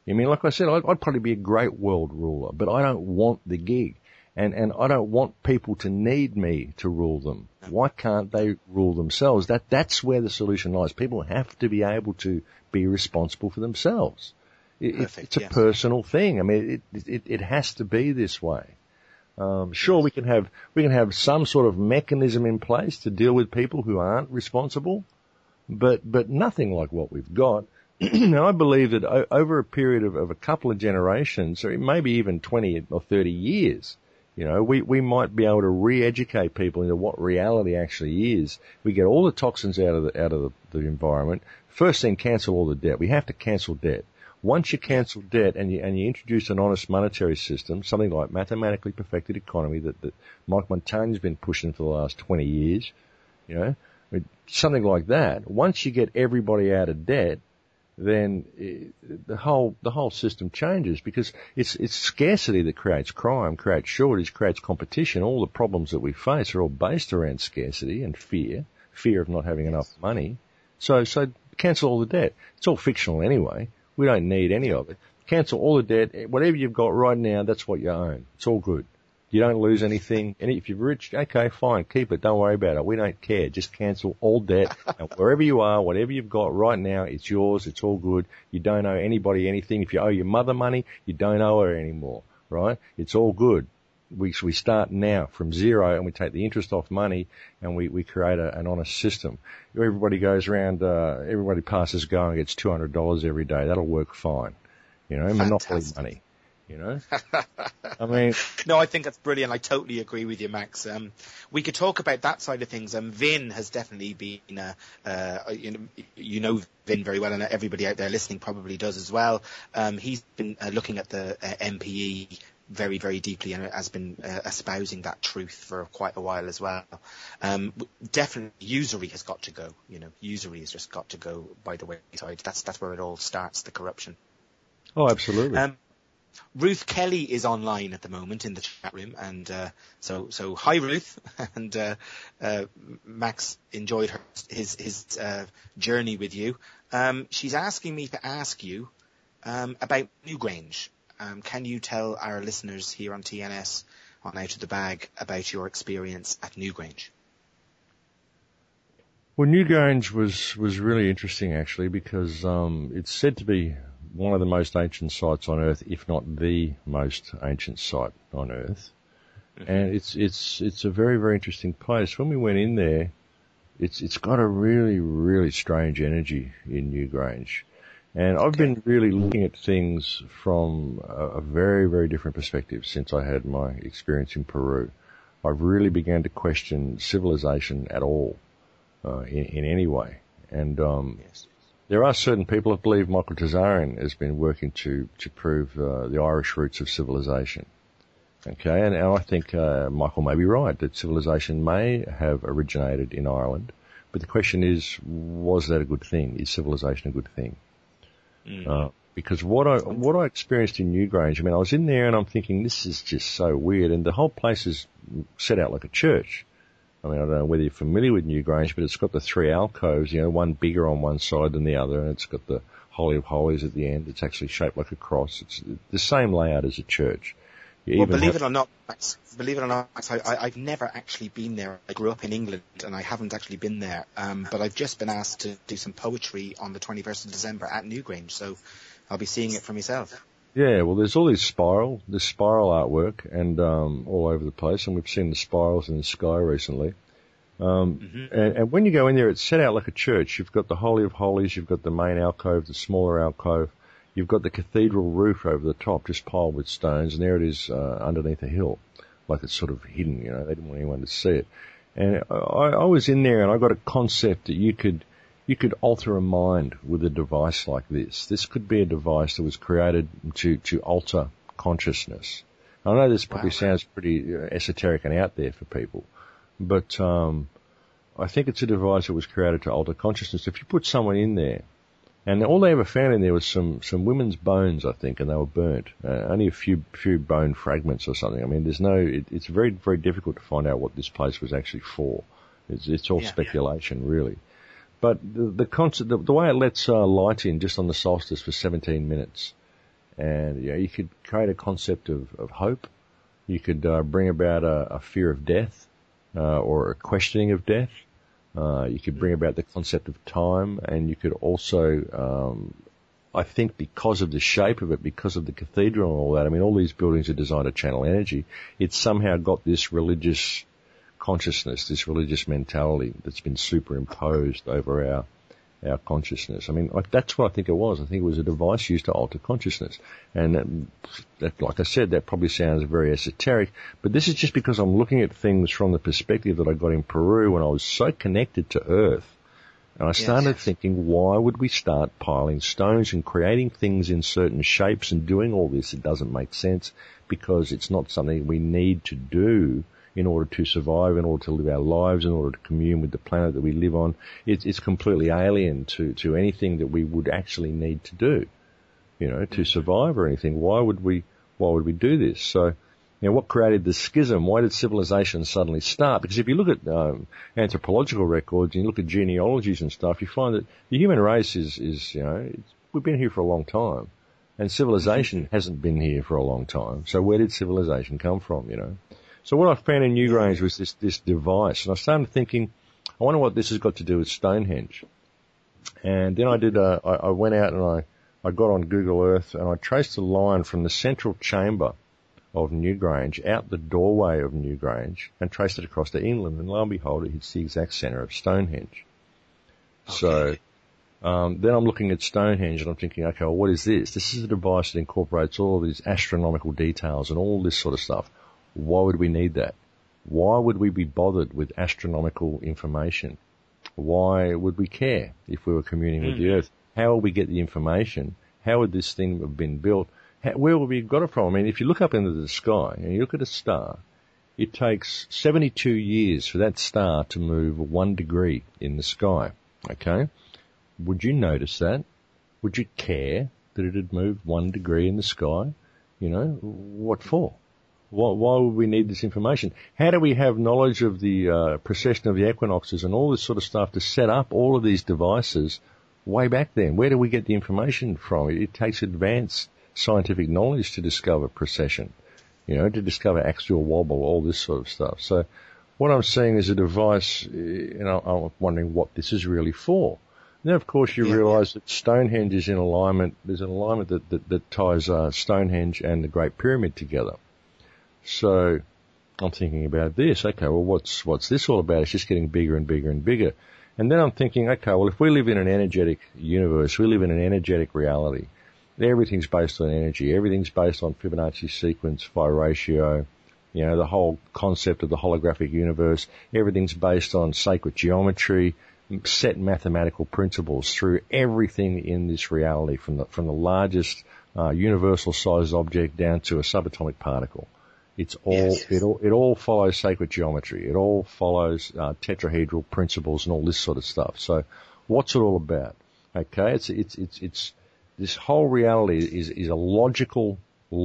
I mean, like I said, I'd probably be a great world ruler, but I don't want the gig. And I don't want people to need me to rule them. Why can't they rule themselves? That's where the solution lies. People have to be able to be responsible for themselves. It's a personal thing. I mean, it has to be this way. Sure, we can have some sort of mechanism in place to deal with people who aren't responsible, but nothing like what we've got. Now, I believe that over a period of a couple of generations, or maybe even 20 or 30 years, we might be able to re-educate people into what reality actually is. We get all the toxins out of the environment. First thing, cancel all the debt. We have to cancel debt. Once you cancel debt and you introduce an honest monetary system, something like mathematically perfected economy that Mike Montaigne's been pushing for the last 20 years, something like that. Once you get everybody out of debt, then the whole system changes, because it's scarcity that creates crime, creates shortage, creates competition. All the problems that we face are all based around scarcity and fear of not having enough money. So cancel all the debt. It's all fictional anyway. We don't need any of it. Cancel all the debt. Whatever you've got right now, that's what you own. It's all good. You don't lose anything. And if you're rich, okay, fine, keep it. Don't worry about it. We don't care. Just cancel all debt. And wherever you are, whatever you've got right now, it's yours. It's all good. You don't owe anybody anything. If you owe your mother money, you don't owe her anymore, right? It's all good. We start now from zero, and we take the interest off money, and we create an honest system. Everybody goes around, everybody passes go and gets $200 every day. That'll work fine. Monopoly money. I mean, no, I think that's brilliant. I totally agree with you, Max. We could talk about that side of things. Vin has definitely been, Vin very well, and everybody out there listening probably does as well. He's been looking at the MPE very, very deeply, and has been espousing that truth for quite a while as well. Definitely, usury has got to go. Usury has just got to go by the wayside. That's where it all starts, the corruption. Oh, absolutely. Ruth Kelly is online at the moment in the chat room, and so hi Ruth, and Max enjoyed his journey with you. She's asking me to ask you about Newgrange. Can you tell our listeners here on TNS on Out of the Bag about your experience at Newgrange? Well, Newgrange was really interesting actually, because it's said to be one of the most ancient sites on Earth, if not the most ancient site on Earth. Mm-hmm. And it's a very, very interesting place. When we went in there, it's got a really, really strange energy in Newgrange. And I've been really looking at things from a very, very different perspective since I had my experience in Peru. I've really began to question civilization at all, in any way. And yes. There are certain people that believe Michael Tazarian has been working to prove the Irish roots of civilization. Okay, and I think Michael may be right, that civilization may have originated in Ireland. But the question is, was that a good thing? Is civilization a good thing? Because what I experienced in Newgrange, I mean, I was in there and I'm thinking, this is just so weird. And the whole place is set out like a church. I mean, I don't know whether you're familiar with Newgrange, but it's got the three alcoves, one bigger on one side than the other, and it's got the Holy of Holies at the end. It's actually shaped like a cross. It's the same layout as a church. Well, believe it or not, Max, I've never actually been there. I grew up in England and I haven't actually been there. But I've just been asked to do some poetry on the 21st of December at Newgrange, so I'll be seeing it for myself. Yeah, well, there's all this spiral artwork and all over the place, and we've seen the spirals in the sky recently. And when you go in there, it's set out like a church. You've got the Holy of Holies, you've got the main alcove, the smaller alcove, you've got the cathedral roof over the top, just piled with stones, and there it is underneath a hill, like it's sort of hidden. They didn't want anyone to see it. And I was in there, and I got a concept that you could alter a mind with a device like this. This could be a device that was created to alter consciousness. I know this probably sounds pretty esoteric and out there for people, but I think it's a device that was created to alter consciousness. If you put someone in there, and all they ever found in there was some women's bones, I think, and they were burnt. Only a few bone fragments or something. I mean, it's very, very difficult to find out what this place was actually for. It's all speculation, really. But the concept, the way it lets light in just on the solstice for 17 minutes, And you could create a concept of hope. You could bring about a fear of death or a questioning of death. You could bring about the concept of time, and you could also, I think because of the shape of it, because of the cathedral and all that, I mean, all these buildings are designed to channel energy. It's somehow got this religious consciousness, this religious mentality that's been superimposed over our consciousness. I mean, that's what I think it was. I think it was a device used to alter consciousness. And that, like I said, that probably sounds very esoteric, but this is just because I'm looking at things from the perspective that I got in Peru when I was so connected to Earth. And I started thinking, why would we start piling stones and creating things in certain shapes and doing all this? It doesn't make sense because it's not something we need to do in order to survive, in order to live our lives, in order to commune with the planet that we live on. It's completely alien to anything that we would actually need to do, to survive or anything. Why would we do this? So, what created the schism? Why did civilization suddenly start? Because if you look at anthropological records and you look at genealogies and stuff, you find that the human race is we've been here for a long time, and civilization hasn't been here for a long time. So where did civilization come from? So what I found in Newgrange was this device, and I started thinking, I wonder what this has got to do with Stonehenge. And then I went out and I got on Google Earth and I traced a line from the central chamber of Newgrange out the doorway of Newgrange and traced it across to England, and lo and behold, it hits the exact centre of Stonehenge. Okay. So then I'm looking at Stonehenge and I'm thinking, okay, well, what is this? This is a device that incorporates all of these astronomical details and all this sort of stuff. Why would we need that? Why would we be bothered with astronomical information? Why would we care if we were communing with the Earth? How would we get the information? How would this thing have been built? Where would we have got it from? I mean, if you look up into the sky and you look at a star, it takes 72 years for that star to move 1 degree in the sky. Okay? Would you notice that? Would you care that it had moved 1 degree in the sky? What for? Why would we need this information? How do we have knowledge of the precession of the equinoxes and all this sort of stuff to set up all of these devices way back then? Where do we get the information from? It takes advanced scientific knowledge to discover precession, to discover axial wobble, all this sort of stuff. So what I'm seeing is a device, I'm wondering what this is really for. Then, of course, you realise that Stonehenge is in alignment. There's an alignment that ties Stonehenge and the Great Pyramid together. So I'm thinking about this. Okay, well, what's this all about? It's just getting bigger and bigger and bigger. And then I'm thinking, okay, well, if we live in an energetic universe, we live in an energetic reality. Everything's based on energy. Everything's based on Fibonacci sequence, phi ratio, the whole concept of the holographic universe. Everything's based on sacred geometry, set mathematical principles through everything in this reality, from the largest universal sized object down to a subatomic particle. It's all, it all follows sacred geometry. It all follows tetrahedral principles and all this sort of stuff. So what's it all about? Okay, it's this whole reality is a logical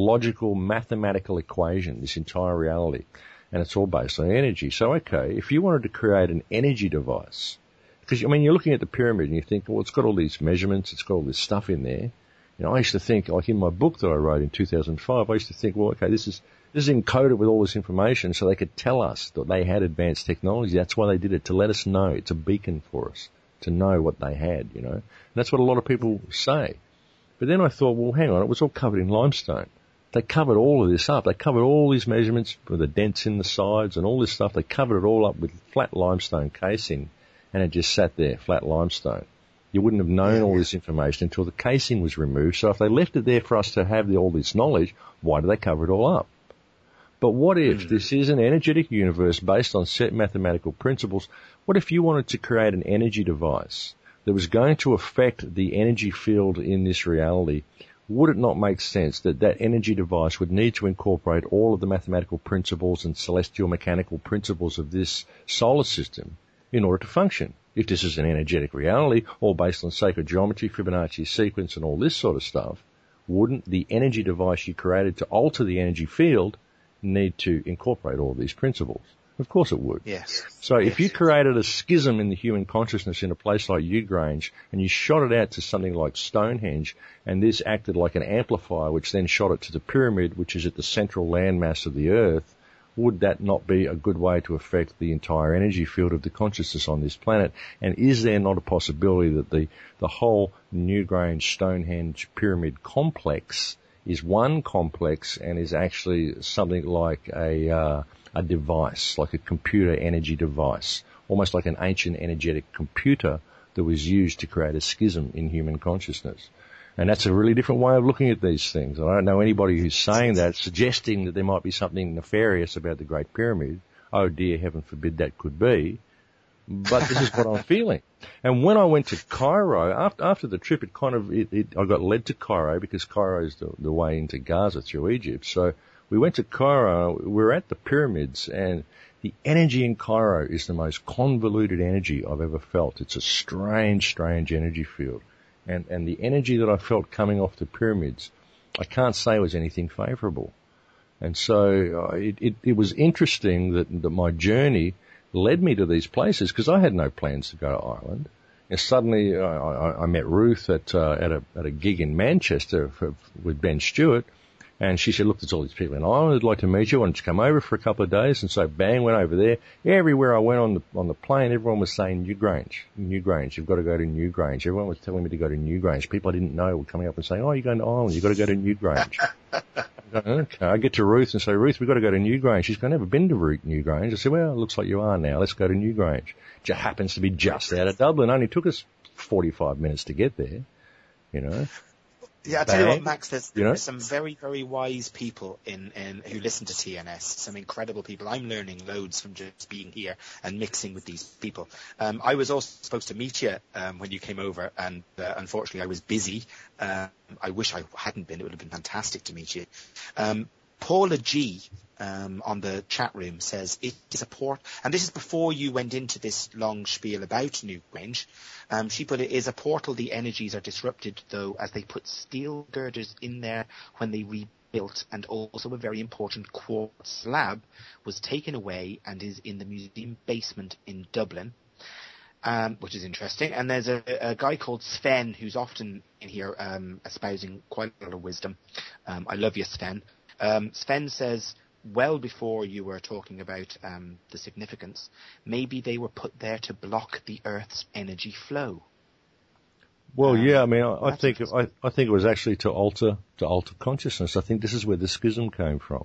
mathematical equation, this entire reality. And it's all based on energy. So okay, if you wanted to create an energy device, because you're looking at the pyramid and you think, well, it's got all these measurements, it's got all this stuff in there. I used to think, like in my book that I wrote in 2005, I used to think, well, okay, this is encoded with all this information so they could tell us that they had advanced technology. That's why they did it, to let us know. It's a beacon for us to know what they had, And that's what a lot of people say. But then I thought, well, hang on, it was all covered in limestone. They covered all of this up. They covered all these measurements with the dents in the sides and all this stuff. They covered it all up with flat limestone casing, and it just sat there, flat limestone. You wouldn't have known all this information until the casing was removed. So if they left it there for us to have all this knowledge, why do they cover it all up? But what if this is an energetic universe based on set mathematical principles? What if you wanted to create an energy device that was going to affect the energy field in this reality? Would it not make sense that that energy device would need to incorporate all of the mathematical principles and celestial mechanical principles of this solar system in order to function? If this is an energetic reality, all based on sacred geometry, Fibonacci sequence and all this sort of stuff, wouldn't the energy device you created to alter the energy field need to incorporate all these principles? Of course it would. Yes. So if you created a schism in the human consciousness in a place like Newgrange and you shot it out to something like Stonehenge, and this acted like an amplifier which then shot it to the pyramid, which is at the central landmass of the Earth, would that not be a good way to affect the entire energy field of the consciousness on this planet? And is there not a possibility that the whole Newgrange Stonehenge pyramid complex is one complex and is actually something like a device, like a computer energy device, almost like an ancient energetic computer that was used to create a schism in human consciousness? And that's a really different way of looking at these things. I don't know anybody who's saying that, suggesting that there might be something nefarious about the Great Pyramid. Oh dear, heaven forbid that could be. But this is what I'm feeling. And when I went to Cairo, after the trip, I got led to Cairo because Cairo is the way into Gaza through Egypt. So we went to Cairo, we're at the pyramids, and the energy in Cairo is the most convoluted energy I've ever felt. It's a strange, strange energy field. And the energy that I felt coming off the pyramids, I can't say was anything favourable. And so it was interesting that my journey led me to these places because I had no plans to go to Ireland. And suddenly I met Ruth at a gig in Manchester with Ben Stewart. And she said, look, there's all these people in Ireland who'd like to meet you. Why don't you come over for a couple of days? And so bang, went over there. Everywhere I went on the plane, everyone was saying Newgrange. You've got to go to Newgrange. Everyone was telling me to go to Newgrange. People I didn't know were coming up and saying, oh, you're going to Ireland. You've got to go to Newgrange. Okay. I get to Ruth and say, Ruth, we've got to go to Newgrange. She's going, I've never been to Newgrange. I said, well, it looks like you are now. Let's go to Newgrange. It happens to be just out of Dublin. Only took us 45 minutes to get there, you know. Yeah, I'll tell you what, Max, there's some very, very wise people in who listen to TNS, some incredible people. I'm learning loads from just being here and mixing with these people. I was also supposed to meet you when you came over, and unfortunately I was busy. I wish I hadn't been. It would have been fantastic to meet you. Paula G on the chat room says it is a port, and this is before you went into this long spiel about Newgrange. She put it is a portal. The energies are disrupted though, as they put steel girders in there when they rebuilt, and also a very important quartz slab was taken away and is in the museum basement in Dublin. Which is interesting. And there's a guy called Sven who's often in here espousing quite a lot of wisdom. I love you, Sven. Sven says, well before you were talking about the significance, maybe they were put there to block the Earth's energy flow. Well, yeah, I mean, I think it was actually to alter consciousness. I think this is where the schism came from.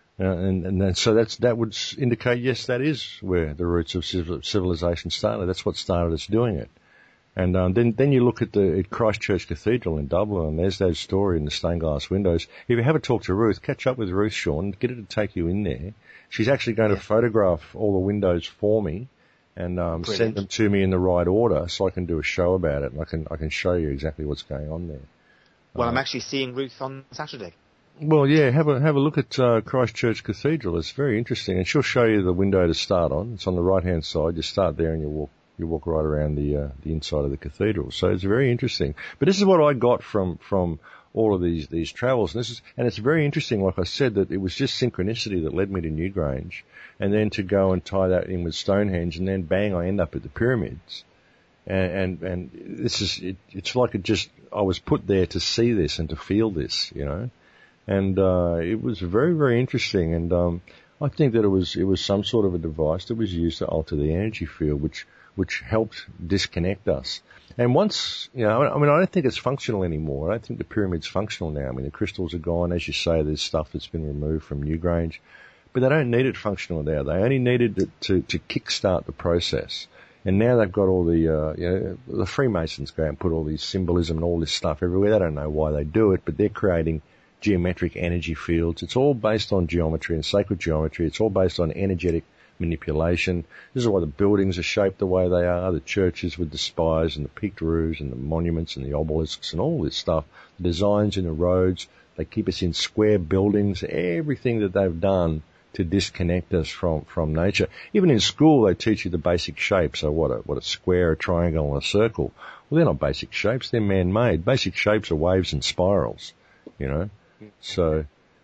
And so that would indicate, yes, that is where the roots of civilization started. That's what started us doing it. And then you look at Christchurch Cathedral in Dublin, and there's that story in the stained glass windows. If you have a talk to Ruth, catch up with Ruth, Sean, get her to take you in there. She's actually going to photograph all the windows for me and send them to me in the right order so I can do a show about it, and I can show you exactly what's going on there. Well, I'm actually seeing Ruth on Saturday. Well, yeah, have a look at Christchurch Cathedral. It's very interesting, and she'll show you the window to start on. It's on the right-hand side. You start there and you walk right around the inside of the cathedral. So it's very interesting. But this is what I got from all of these travels, and it's very interesting. Like I said, that it was just synchronicity that led me to Newgrange, and then to go and tie that in with Stonehenge, and then bang, I end up at the pyramids. And this is it's like I was put there to see this and to feel this, you know. And it was very, very interesting, and I think that it was some sort of a device that was used to alter the energy field, which helped disconnect us. And once, you know, I mean, I don't think it's functional anymore. I don't think the pyramid's functional now. I mean, the crystals are gone. As you say, there's stuff that's been removed from Newgrange, but they don't need it functional now. They only needed it to kickstart the process. And now they've got all the Freemasons go out and put all these symbolism and all this stuff everywhere. They don't know why they do it, but they're creating geometric energy fields. It's all based on geometry and sacred geometry. It's all based on energetic manipulation. This is why the buildings are shaped the way they are, the churches with the spires and the peaked roofs and the monuments and the obelisks and all this stuff, the designs in the roads. They keep us in square buildings, everything that they've done to disconnect us from nature. Even in school, they teach you the basic shapes. So what a square, a triangle, and a circle. Well, they're not basic shapes. They're man-made. Basic shapes are waves and spirals, you know. So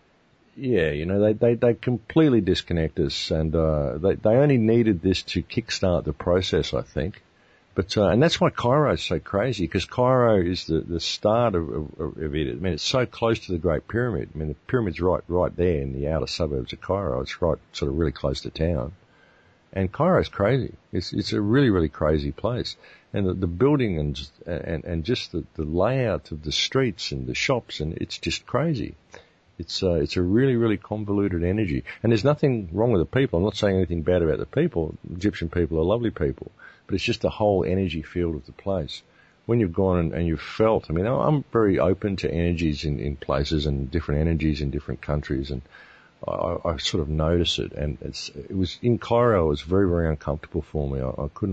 yeah, you know, they completely disconnect us, and they only needed this to kickstart the process, I think. But and that's why Cairo is so crazy, because Cairo is the start of it. I mean, it's so close to the Great Pyramid. I mean, the pyramid's right there in the outer suburbs of Cairo. It's right, sort of really close to town. And Cairo's crazy. It's a really, really crazy place. And the building and just the layout of the streets and the shops, and it's just crazy. It's a really, really convoluted energy. And there's nothing wrong with the people. I'm not saying anything bad about the people. Egyptian people are lovely people. But it's just the whole energy field of the place. When you've gone and you've felt, I mean, I'm very open to energies in places and different energies in different countries, and I sort of notice it. And it was in Cairo, it was very, very uncomfortable for me.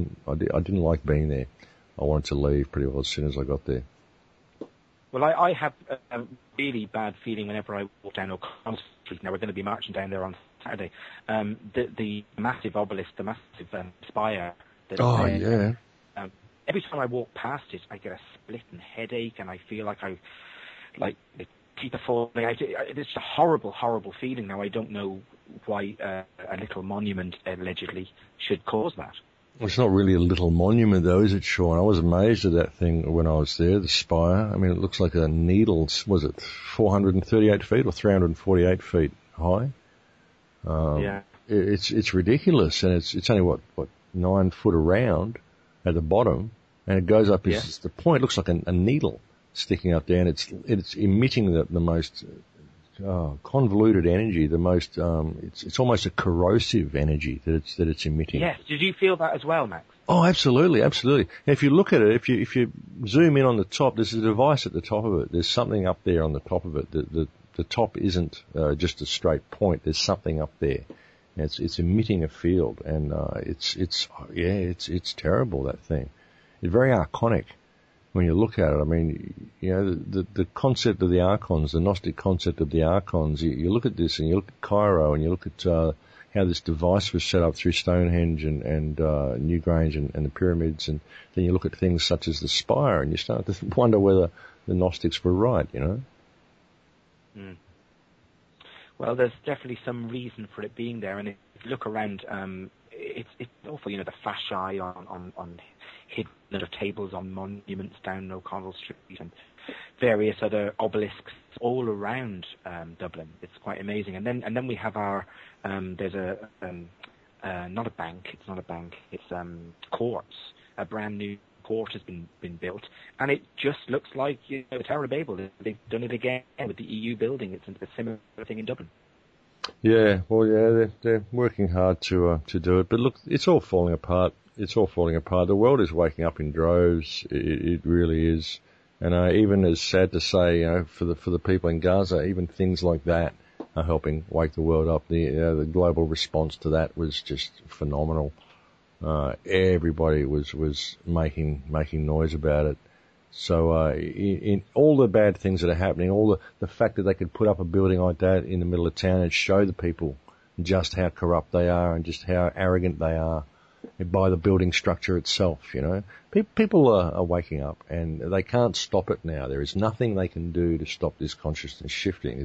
I didn't like being there. I wanted to leave pretty well as soon as I got there. Well, I have a really bad feeling whenever I walk down O'Connell Street. Now, we're going to be marching down there on Saturday. The massive obelisk, the massive spire. Yeah. Every time I walk past it, I get a splitting headache, and I feel like the teeth are falling out. It's a horrible, horrible feeling. Now, I don't know why a little monument allegedly should cause that. Well, it's not really a little monument, though, is it, Sean? I was amazed at that thing when I was there, the spire. I mean, it looks like a needle. Was it 438 feet or 348 feet high? Yeah. It's ridiculous, and it's only, what, 9 foot around at the bottom, and it goes up. Yeah. The point looks like a needle sticking up there, and it's emitting the most convoluted energy. The most it's almost a corrosive energy that it's emitting. Yes. Did you feel that as well, Max? Oh, absolutely. And if you look at it, if you zoom in on the top, there's a device at the top of it. There's something up there on the top of it. The top isn't just a straight point. There's something up there. It's emitting a field, and it's terrible, that thing. It's very archonic when you look at it. I mean, you know, the concept of the archons, the Gnostic concept of the archons. You look at this, and you look at Cairo, and you look at how this device was set up through Stonehenge and Newgrange and the pyramids, and then you look at things such as the spire, and you start to wonder whether the Gnostics were right. You know. Mm. Well, there's definitely some reason for it being there, and if you look around, it's awful. You know, the fasciae on hidden little tables on monuments down O'Connell Street, and various other obelisks all around Dublin. It's quite amazing. And then we have our there's not a bank. It's not a bank. It's courts. A brand new court has been built, and it just looks like, you know, the Tower of Babel. They've done it again with the EU building. It's a similar thing in Dublin. Yeah, well, yeah, they're working hard to do it, but look, it's all falling apart. It's all falling apart. The world is waking up in droves. It really is, and even as sad to say, you know, for the people in Gaza, even things like that are helping wake the world up. The global response to that was just phenomenal. Everybody was making noise about it. So, in all the bad things that are happening, all the fact that they could put up a building like that in the middle of town and show the people just how corrupt they are and just how arrogant they are by the building structure itself, you know. People are waking up, and they can't stop it now. There is nothing they can do to stop this consciousness shifting.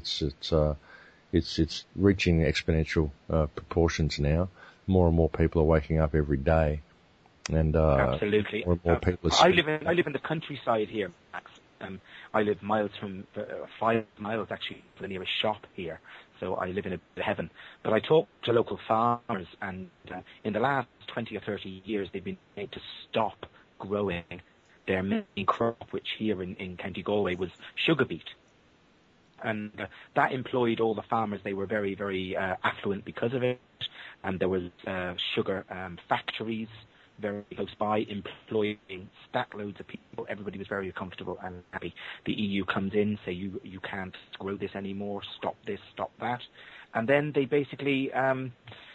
It's reaching exponential proportions now. More and more people are waking up every day, and absolutely. More and more people are I live in the countryside here, Max. I live miles from 5 miles actually from the nearest shop here, so I live in a bit of heaven. But I talk to local farmers, and in the last 20 or 30 years, they've been able to stop growing their main crop, which here in County Galway was sugar beet. And that employed all the farmers. They were very, very affluent because of it. And there was sugar factories very close by, employing stack loads of people. Everybody was very comfortable and happy. The EU comes in, say you can't grow this anymore, stop this, stop that. And then they basically have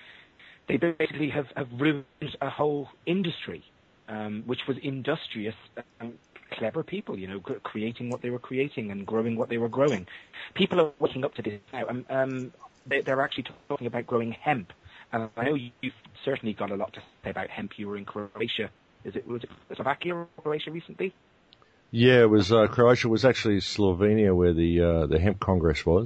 ruined a whole industry, which was industrious, clever people, you know, creating what they were creating and growing what they were growing. People are waking up to this now. They're actually talking about growing hemp. And I know you've certainly got a lot to say about hemp. You were in Croatia. Was it Slovakia or Croatia recently? Yeah, it was Croatia. It was actually Slovenia where the hemp congress was.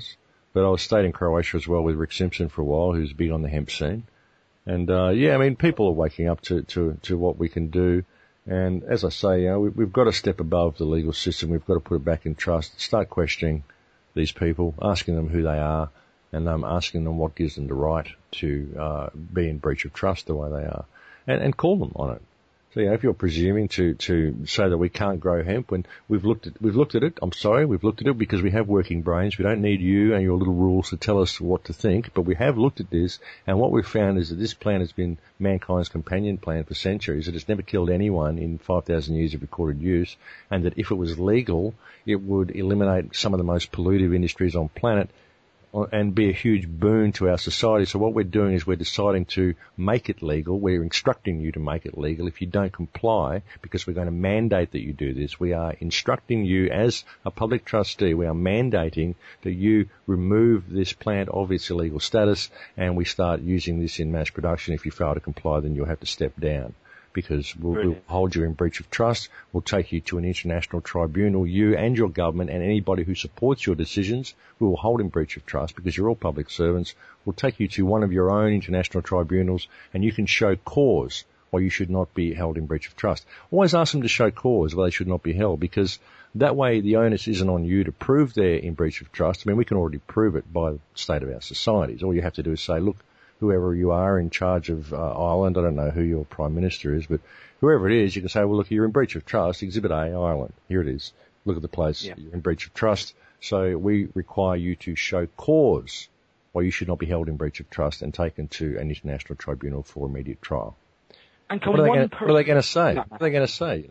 But I stayed in Croatia as well with Rick Simpson for a while, who's big on the hemp scene. And, people are waking up to what we can do. And as I say, we've got to step above the legal system. We've got to put it back in trust, start questioning these people, asking them who they are, and asking them what gives them the right to be in breach of trust the way they are, and call them on it. So, if you're presuming to say that we can't grow hemp when we've looked at it, I'm sorry, we've looked at it because we have working brains. We don't need you and your little rules to tell us what to think, but we have looked at this, and what we've found is that this plant has been mankind's companion plant for centuries. It has never killed anyone in 5,000 years of recorded use, and that if it was legal, it would eliminate some of the most pollutive industries on planet and be a huge boon to our society. So what we're doing is we're deciding to make it legal. We're instructing you to make it legal. If you don't comply, because we're going to mandate that you do this, we are instructing you as a public trustee, we are mandating that you remove this plant of its illegal status, and we start using this in mass production. If you fail to comply, then you'll have to step down, because we'll hold you in breach of trust. We'll take you to an international tribunal. You and your government and anybody who supports your decisions, we will hold in breach of trust, because you're all public servants. We'll take you to one of your own international tribunals, and you can show cause why you should not be held in breach of trust. Always ask them to show cause why they should not be held, because that way the onus isn't on you to prove they're in breach of trust. I mean, we can already prove it by the state of our societies. All you have to do is say, look, whoever you are in charge of Ireland, I don't know who your Prime Minister is, but whoever it is, you can say, well, look, you're in breach of trust, Exhibit A, Ireland. Here it is. Look at the place. Yeah. You're in breach of trust. So we require you to show cause why you should not be held in breach of trust and taken to an international tribunal for immediate trial. And what are they going to say? What are they going to say,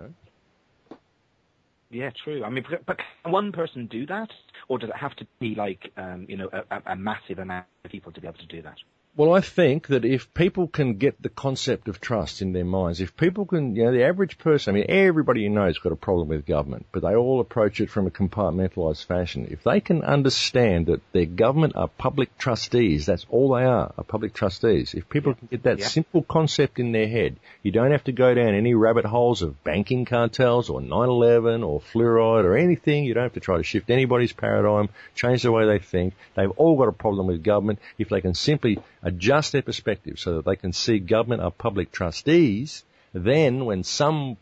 Yeah, true. I mean, but can one person do that? Or does it have to be like, a massive amount of people to be able to do that? Well, I think that if people can get the concept of trust in their minds, if people can, the average person, I mean, everybody you know has got a problem with government, but they all approach it from a compartmentalised fashion. If they can understand that their government are public trustees, that's all they are public trustees. If people can get that simple concept in their head, you don't have to go down any rabbit holes of banking cartels or 9/11 or fluoride or anything. You don't have to try to shift anybody's paradigm, change the way they think. They've all got a problem with government. If they can simply adjust their perspective so that they can see government are public trustees, then when some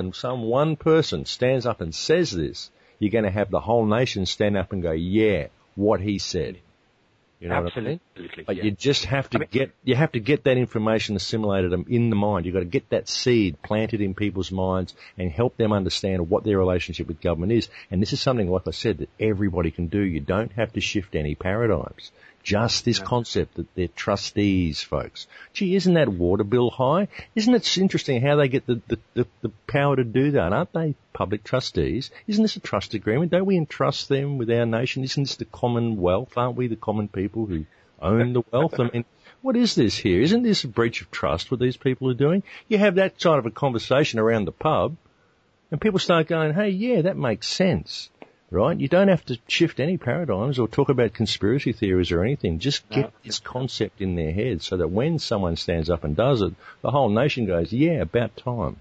one person stands up and says this, you're going to have the whole nation stand up and go, yeah, what he said. You know Absolutely. what I mean? But you just have to get that information assimilated in the mind. You've got to get that seed planted in people's minds and help them understand what their relationship with government is. And this is something, like I said, that everybody can do. You don't have to shift any paradigms. Just this concept that they're trustees, folks. Gee, isn't that water bill high? Isn't it interesting how they get the power to do that? Aren't they public trustees? Isn't this a trust agreement? Don't we entrust them with our nation? Isn't this the commonwealth? Aren't we the common people who own the wealth? I mean, what is this here? Isn't this a breach of trust what these people are doing? You have that sort of a conversation around the pub, and people start going, hey, yeah, that makes sense. Right? You don't have to shift any paradigms or talk about conspiracy theories or anything. Just get this concept in their head so that when someone stands up and does it, the whole nation goes, yeah, about time.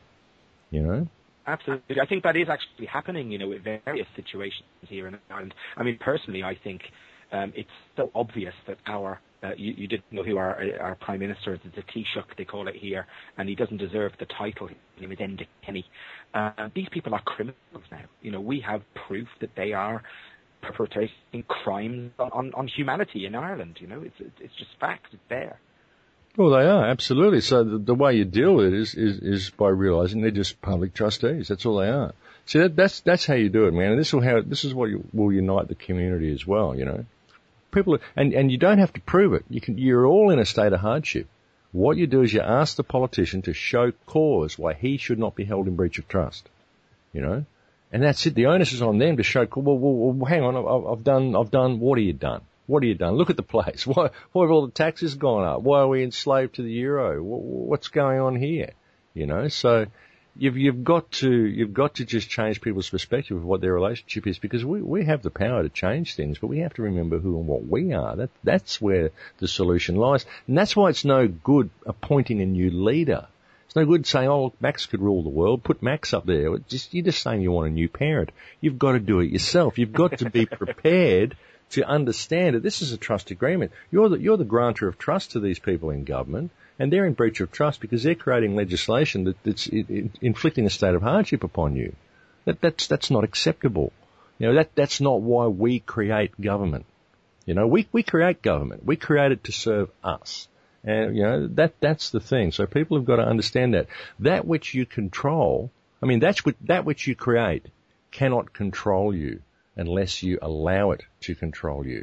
Absolutely. I think that is actually happening, with various situations here in Ireland. I mean, personally, I think it's so obvious that you didn't know who our Prime Minister is. It's a Taoiseach, they call it here, and he doesn't deserve the title. His name is Enda Kenny. These people are criminals now. We have proof that they are perpetrating crimes on humanity in Ireland. It's just fact. It's there. Well, they are, absolutely. So the way you deal with it is by realising they're just public trustees. That's all they are. See, that's how you do it, man. And this is what will unite the community as well, People, and you don't have to prove it. You're all in a state of hardship. What you do is you ask the politician to show cause why he should not be held in breach of trust. And that's it. The onus is on them to show, well, hang on, I've done, what have you done? What have you done? Look at the place. Why have all the taxes gone up? Why are we enslaved to the euro? What's going on here? So you've got to just change people's perspective of what their relationship is, because we have the power to change things, but we have to remember who and what we are. That's where the solution lies. And that's why it's no good appointing a new leader. It's no good saying, oh, Max could rule the world. Put Max up there. You're just saying you want a new parent. You've got to do it yourself. You've got to be prepared to understand that this is a trust agreement. You're the grantor of trust to these people in government, and they're in breach of trust because they're creating legislation that's inflicting a state of hardship upon you. That's not acceptable. That's not why we create government. We create government. We create it to serve us. And, that's the thing. So people have got to understand that. That which you control, that which you create cannot control you unless you allow it to control you.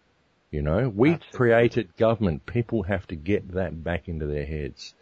We created government. People have to get that back into their heads.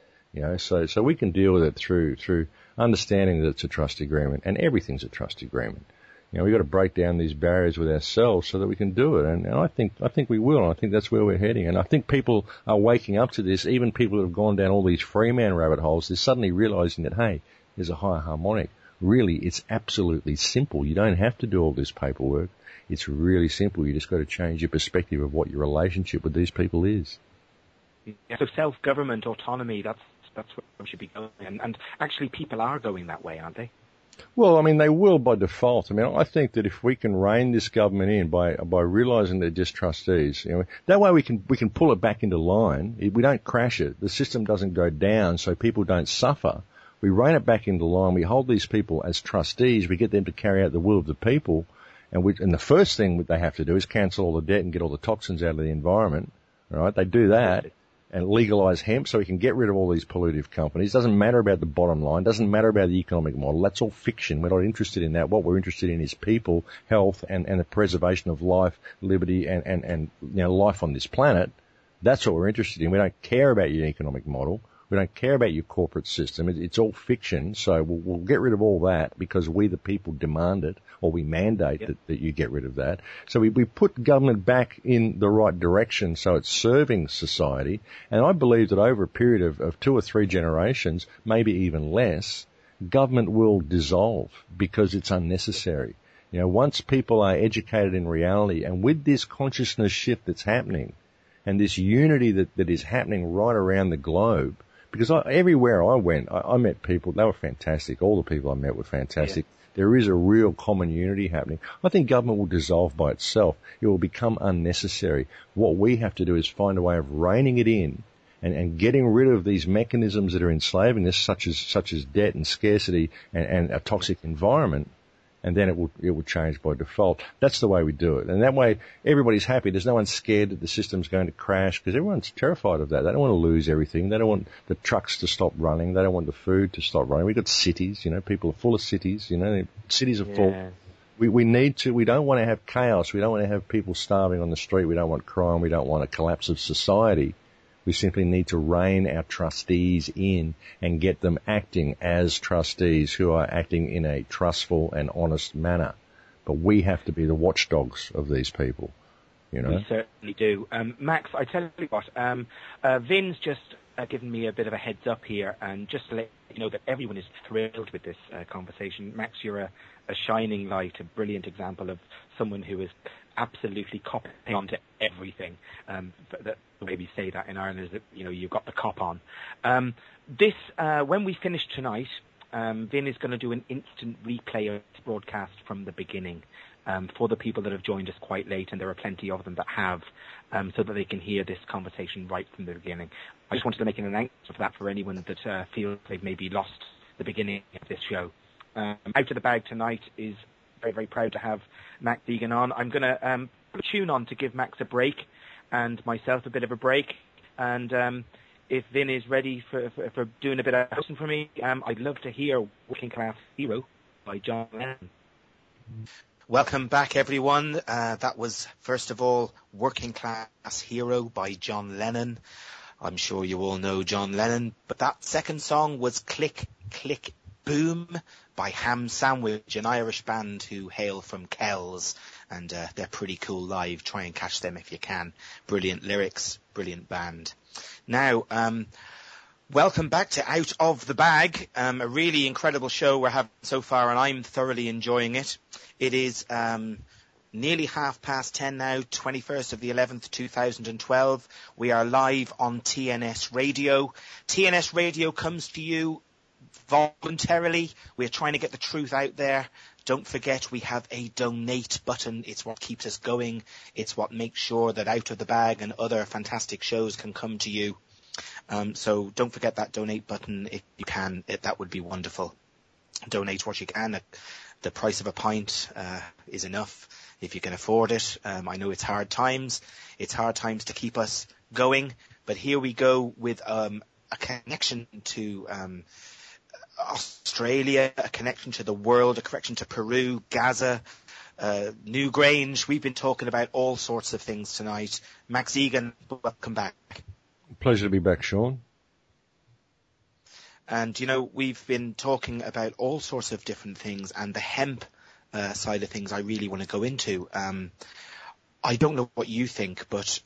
So we can deal with it through understanding that it's a trust agreement, and everything's a trust agreement. We've got to break down these barriers with ourselves so that we can do it. And I think we will. And I think that's where we're heading. And I think people are waking up to this. Even people that have gone down all these free man rabbit holes, they're suddenly realizing that, hey, there's a higher harmonic. Really, it's absolutely simple. You don't have to do all this paperwork. It's really simple. You just got to change your perspective of what your relationship with these people is. Yeah, so self-government, autonomy, that's where we should be going. And actually people are going that way, aren't they? Well, they will by default. I think that if we can rein this government in by realizing they're just trustees, that way we can pull it back into line. We don't crash it. The system doesn't go down so people don't suffer. We rein it back into line. We hold these people as trustees. We get them to carry out the will of the people. And the first thing they have to do is cancel all the debt and get all the toxins out of the environment. All right. They do that. And legalize hemp so we can get rid of all these pollutive companies. Doesn't matter about the bottom line. Doesn't matter about the economic model. That's all fiction. We're not interested in that. What we're interested in is people, health, and the preservation of life, liberty, and life on this planet. That's what we're interested in. We don't care about your economic model. We don't care about your corporate system. It's all fiction. So we'll get rid of all that because we, the people, demand it, or we mandate that you get rid of that. So we put government back in the right direction so it's serving society. And I believe that over a period of 2 or 3 generations, maybe even less, government will dissolve because it's unnecessary. Once people are educated in reality, and with this consciousness shift that's happening and this unity that is happening right around the globe, because everywhere I went, I met people. They were fantastic. All the people I met were fantastic. Yeah. There is a real common unity happening. I think government will dissolve by itself. It will become unnecessary. What we have to do is find a way of reining it in and getting rid of these mechanisms that are enslaving us, such as debt and scarcity and a toxic environment. And then it will change by default. That's the way we do it. And that way, everybody's happy. There's no one scared that the system's going to crash because everyone's terrified of that. They don't want to lose everything. They don't want the trucks to stop running. They don't want the food to stop running. We've got cities, people are full of cities, cities are full. We don't want to have chaos. We don't want to have people starving on the street. We don't want crime. We don't want a collapse of society. We simply need to rein our trustees in and get them acting as trustees who are acting in a trustful and honest manner. But we have to be the watchdogs of these people, We certainly do. Max, I tell you what, Vin's just given me a bit of a heads up here, and just to let you know that everyone is thrilled with this conversation. Max, you're a shining light, a brilliant example of someone who is absolutely copping onto everything. The way we say that in Ireland is that, you've got the cop on. When we finish tonight, Vin is going to do an instant replay of this broadcast from the beginning for the people that have joined us quite late, and there are plenty of them that have, so that they can hear this conversation right from the beginning. I just wanted to make an announcement of that for anyone that feels they've maybe lost the beginning of this show. Out of the Bag tonight is very, very proud to have Max Deegan on. I'm going to put a tune on to give Max a break and myself a bit of a break. And if Vin is ready for doing a bit of hosting for me, I'd love to hear Working Class Hero by John Lennon. Welcome back, everyone. That was, first of all, Working Class Hero by John Lennon. I'm sure you all know John Lennon. But that second song was Click, Click, Boom by Ham Sandwich, an Irish band who hail from Kells. And they're pretty cool live. Try and catch them if you can. Brilliant lyrics, brilliant band. Now, welcome back to Out of the Bag. A really incredible show we're having so far, and I'm thoroughly enjoying it. It is nearly 10:30 now, 21st of the 11th, 2012. We are live on TNS Radio. TNS Radio comes to you voluntarily. We're trying to get the truth out there. Don't forget we have a donate button. It's what keeps us going. It's what makes sure that Out of the Bag and other fantastic shows can come to you. So don't forget that donate button if you can. That would be wonderful. Donate what you can. The price of a pint is enough if you can afford it. I know it's hard times. It's hard times to keep us going. But here we go with a connection to Australia, a connection to the world, a connection to Peru, Gaza, Newgrange. We've been talking about all sorts of things tonight. Max Egan, welcome back. Pleasure to be back, Sean. And, we've been talking about all sorts of different things, and the hemp side of things I really want to go into. I don't know what you think, but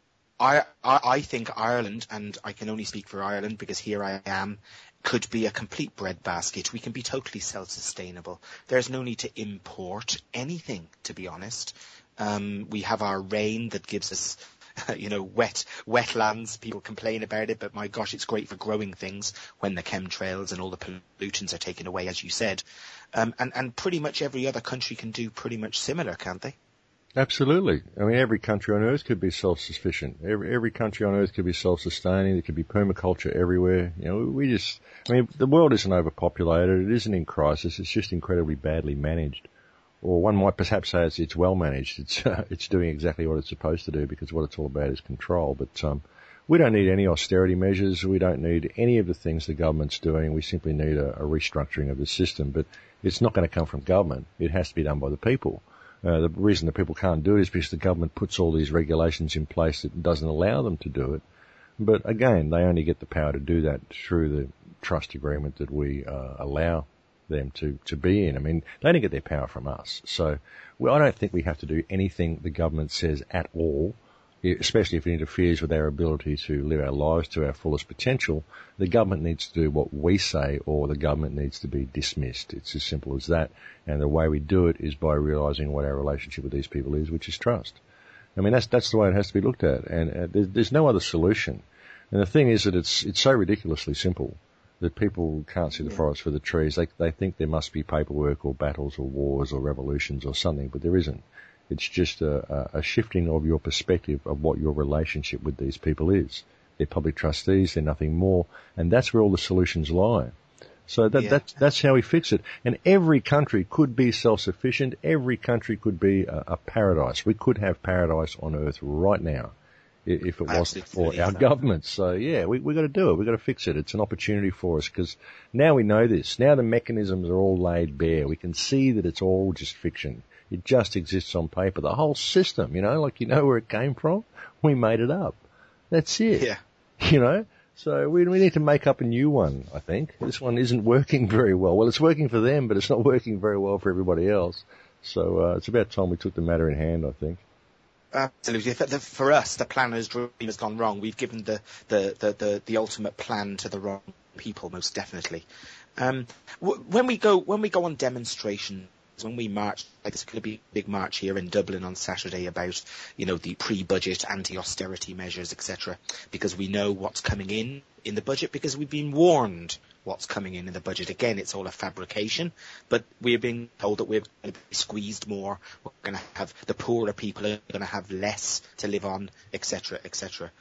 I think Ireland, and I can only speak for Ireland because here I am, could be a complete breadbasket. We can be totally self-sustainable. There's no need to import anything, to be honest. We have our rain that gives us wetlands. People complain about it, but my gosh, it's great for growing things when the chemtrails and all the pollutants are taken away, as you said. And pretty much every other country can do pretty much similar, can't they? Absolutely. I mean, every country on earth could be self-sufficient. Every country on earth could be self-sustaining. There could be permaculture everywhere. The world isn't overpopulated. It isn't in crisis. It's just incredibly badly managed. Or one might perhaps say it's well managed. It's doing exactly what it's supposed to do because what it's all about is control. But we don't need any austerity measures. We don't need any of the things the government's doing. We simply need a restructuring of the system. But it's not going to come from government. It has to be done by the people. The reason the people can't do it is because the government puts all these regulations in place that doesn't allow them to do it. But again, they only get the power to do that through the trust agreement that we allow them to be in. I mean, they only get their power from us. So I don't think we have to do anything the government says at all, especially if it interferes with our ability to live our lives to our fullest potential. The government needs to do what we say, or the government needs to be dismissed. It's as simple as that. And the way we do it is by realizing what our relationship with these people is, which is trust. I mean, that's the way it has to be looked at. And there's no other solution. And the thing is that it's so ridiculously simple that people can't see the forest for the trees. They think there must be paperwork or battles or wars or revolutions or something, but there isn't. It's just a shifting of your perspective of what your relationship with these people is. They're public trustees, they're nothing more, and that's where all the solutions lie. So that's how we fix it. And every country could be self-sufficient. Every country could be a paradise. We could have paradise on earth right now if it wasn't for our government. So we got to do it. We've got to fix it. It's an opportunity for us because now we know this. Now the mechanisms are all laid bare. We can see that it's all just fiction. It just exists on paper. The whole system, where it came from? We made it up. That's it. Yeah. So we need to make up a new one, I think. This one isn't working very well. Well, it's working for them, but it's not working very well for everybody else. So it's about time we took the matter in hand, I think. Absolutely. For us, the planner's dream has gone wrong. We've given the ultimate plan to the wrong people, most definitely. When we go on demonstration, when we march, like there's going to be a big march here in Dublin on Saturday about, the pre-budget anti-austerity measures, etc., because we know what's coming in the budget, because we've been warned what's coming in the budget. Again, it's all a fabrication, but we're being told that we're going to be squeezed more. We're going to have the poorer people are going to have less to live on, etc., etc.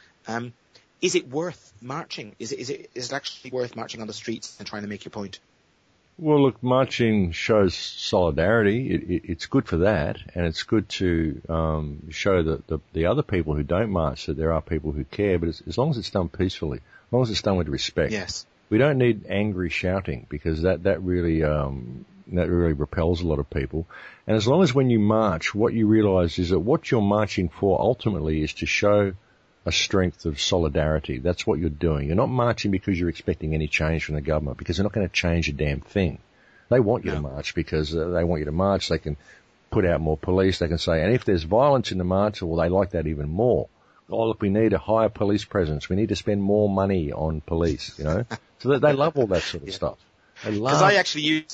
Is it worth marching? Is it actually worth marching on the streets and trying to make your point? Well, look, marching shows solidarity. It's good for that, and it's good to show the other people who don't march that there are people who care. But as long as it's done peacefully, as long as it's done with respect. Yes. We don't need angry shouting because that really repels a lot of people. And as long as when you march, what you realise is that what you're marching for ultimately is to show a strength of solidarity. That's what you're doing. You're not marching because you're expecting any change from the government, because they're not going to change a damn thing. They want you to march because they want you to march. They can put out more police. They can say, and if there's violence in the march, well, they like that even more. Oh, look, we need a higher police presence. We need to spend more money on police, So they love all that sort of stuff. Because I actually use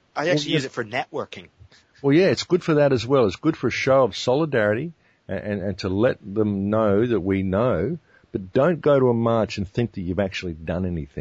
it for networking. Well, yeah, it's good for that as well. It's good for a show of solidarity. And to let them know that we know, but don't go to a march and think that you've actually done anything.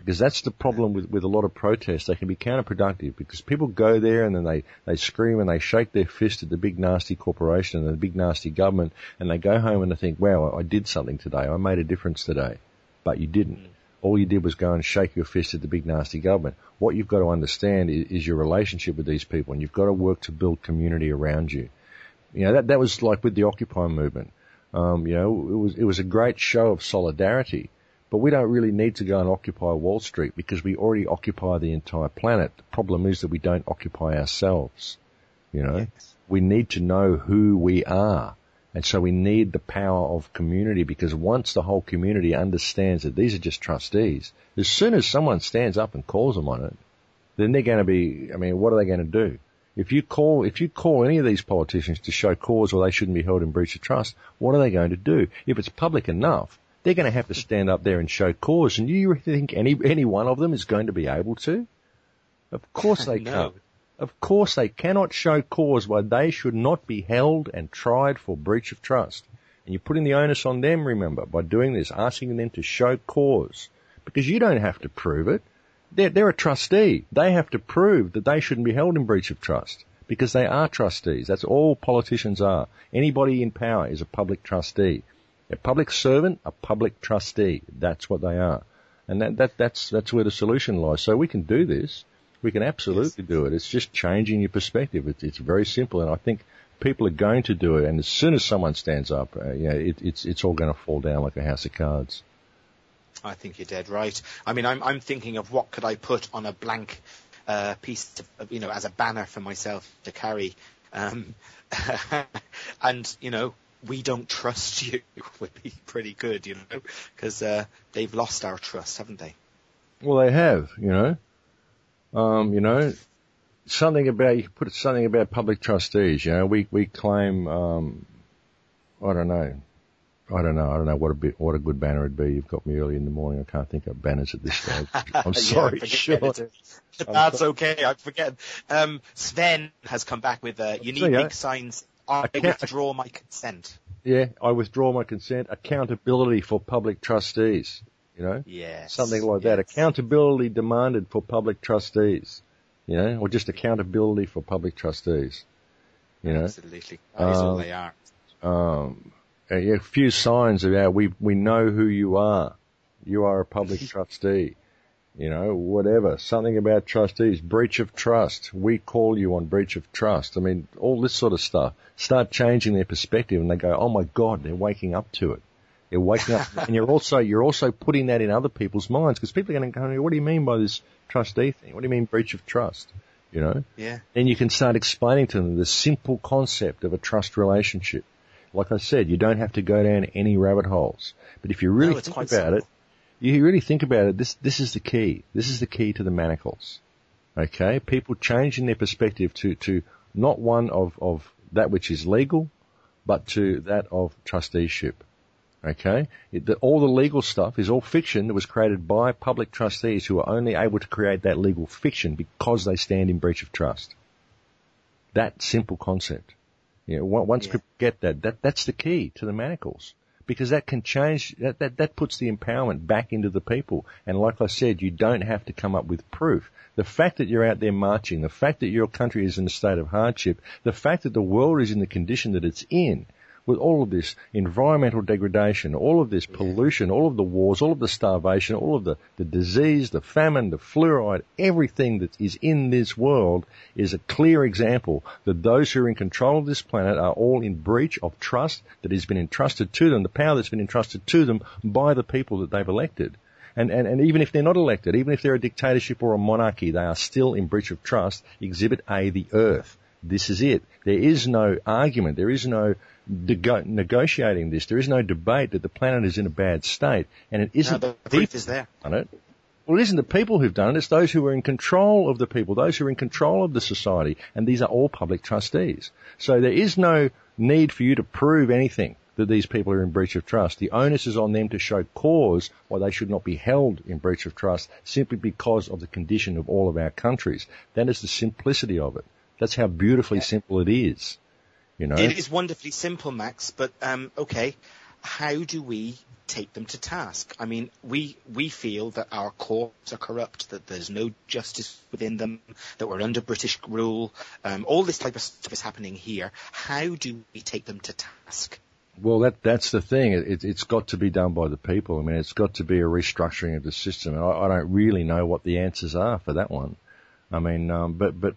because that's the problem with a lot of protests. They can be counterproductive because people go there and then they scream and they shake their fist at the big nasty corporation and the big nasty government, and they go home and they think, wow, I did something today. I made a difference today. But you didn't. All you did was go and shake your fist at the big nasty government. What you've got to understand is your relationship with these people, and you've got to work to build community around you. You know, that was like with the Occupy movement. You know, it was a great show of solidarity, but we don't really need to go and occupy Wall Street because we already occupy the entire planet. The problem is that we don't occupy ourselves. You know, yes. We need to know who we are. And so we need the power of community, because once the whole community understands that these are just trustees, as soon as someone stands up and calls them on it, then they're going to be, I mean, what are they going to do? If you call any of these politicians to show cause or they shouldn't be held in breach of trust, what are they going to do? If it's public enough, they're going to have to stand up there and show cause. And you think any one of them is going to be able to? Of course they can't. Of course they cannot show cause why they should not be held and tried for breach of trust. And you're putting the onus on them, remember, by doing this, asking them to show cause. Because you don't have to prove it. They're a trustee. They have to prove that they shouldn't be held in breach of trust. Because they are trustees. That's all politicians are. Anybody in power is a public trustee. A public servant, a public trustee. That's what they are. And that's where the solution lies. So we can do this. We can absolutely do it. It's just changing your perspective. It's very simple, and I think people are going to do it. And as soon as someone stands up, it's all going to fall down like a house of cards. I think you're dead right. I mean, I'm thinking of what could I put on a blank piece, as a banner for myself to carry, and we don't trust you would be pretty good, because they've lost our trust, haven't they? Well, they have, something about public trustees. We claim, I don't know what a good banner would be. You've got me early in the morning. I can't think of banners at this stage. I'm sorry, Sean. That's okay. I forget. Sven has come back with you need big signs. I withdraw my consent. Yeah, I withdraw my consent. Accountability for public trustees. Yes. Something like that. Accountability demanded for public trustees, or just accountability for public trustees, Absolutely. That is all they are. A few signs about we know who you are. You are a public trustee, whatever. Something about trustees. Breach of trust. We call you on breach of trust. I mean, all this sort of stuff. Start changing their perspective and they go, oh my God, they're waking up to it. You're waking up, and you're also putting that in other people's minds, because people are going to go, what do you mean by this trustee thing? What do you mean breach of trust? Yeah. Then you can start explaining to them the simple concept of a trust relationship. Like I said, you don't have to go down any rabbit holes. But if you really think about it, this is the key. This is the key to the manacles. Okay? People changing their perspective to not one of that which is legal, but to that of trusteeship. Okay? All the legal stuff is all fiction that was created by public trustees who are only able to create that legal fiction because they stand in breach of trust. That simple concept. Once people get that's the key to the manacles. Because that can change, that puts the empowerment back into the people. And like I said, you don't have to come up with proof. The fact that you're out there marching, the fact that your country is in a state of hardship, the fact that the world is in the condition that it's in, with all of this environmental degradation, all of this pollution, all of the wars, all of the starvation, all of the disease, the famine, the fluoride, everything that is in this world is a clear example that those who are in control of this planet are all in breach of trust that has been entrusted to them, the power that's been entrusted to them by the people that they've elected. And even if they're not elected, even if they're a dictatorship or a monarchy, they are still in breach of trust. Exhibit A, the earth. This is it. There is no argument. There is no negotiating this. There is no debate that the planet is in a bad state, and it isn't. No, the proof is there. Done it. Well, it isn't the people who've done it. It's those who are in control of the people, those who are in control of the society, and these are all public trustees. So there is no need for you to prove anything that these people are in breach of trust. The onus is on them to show cause why they should not be held in breach of trust simply because of the condition of all of our countries. That is the simplicity of it. That's how beautifully simple it is. It is wonderfully simple, Max, but okay. how do we take them to task? I mean, we feel that our courts are corrupt, that there's no justice within them, that we're under British rule. All this type of stuff is happening here. How do we take them to task? Well, that's the thing. It's got to be done by the people. I mean, it's got to be a restructuring of the system. And I don't really know what the answers are for that one. I mean, but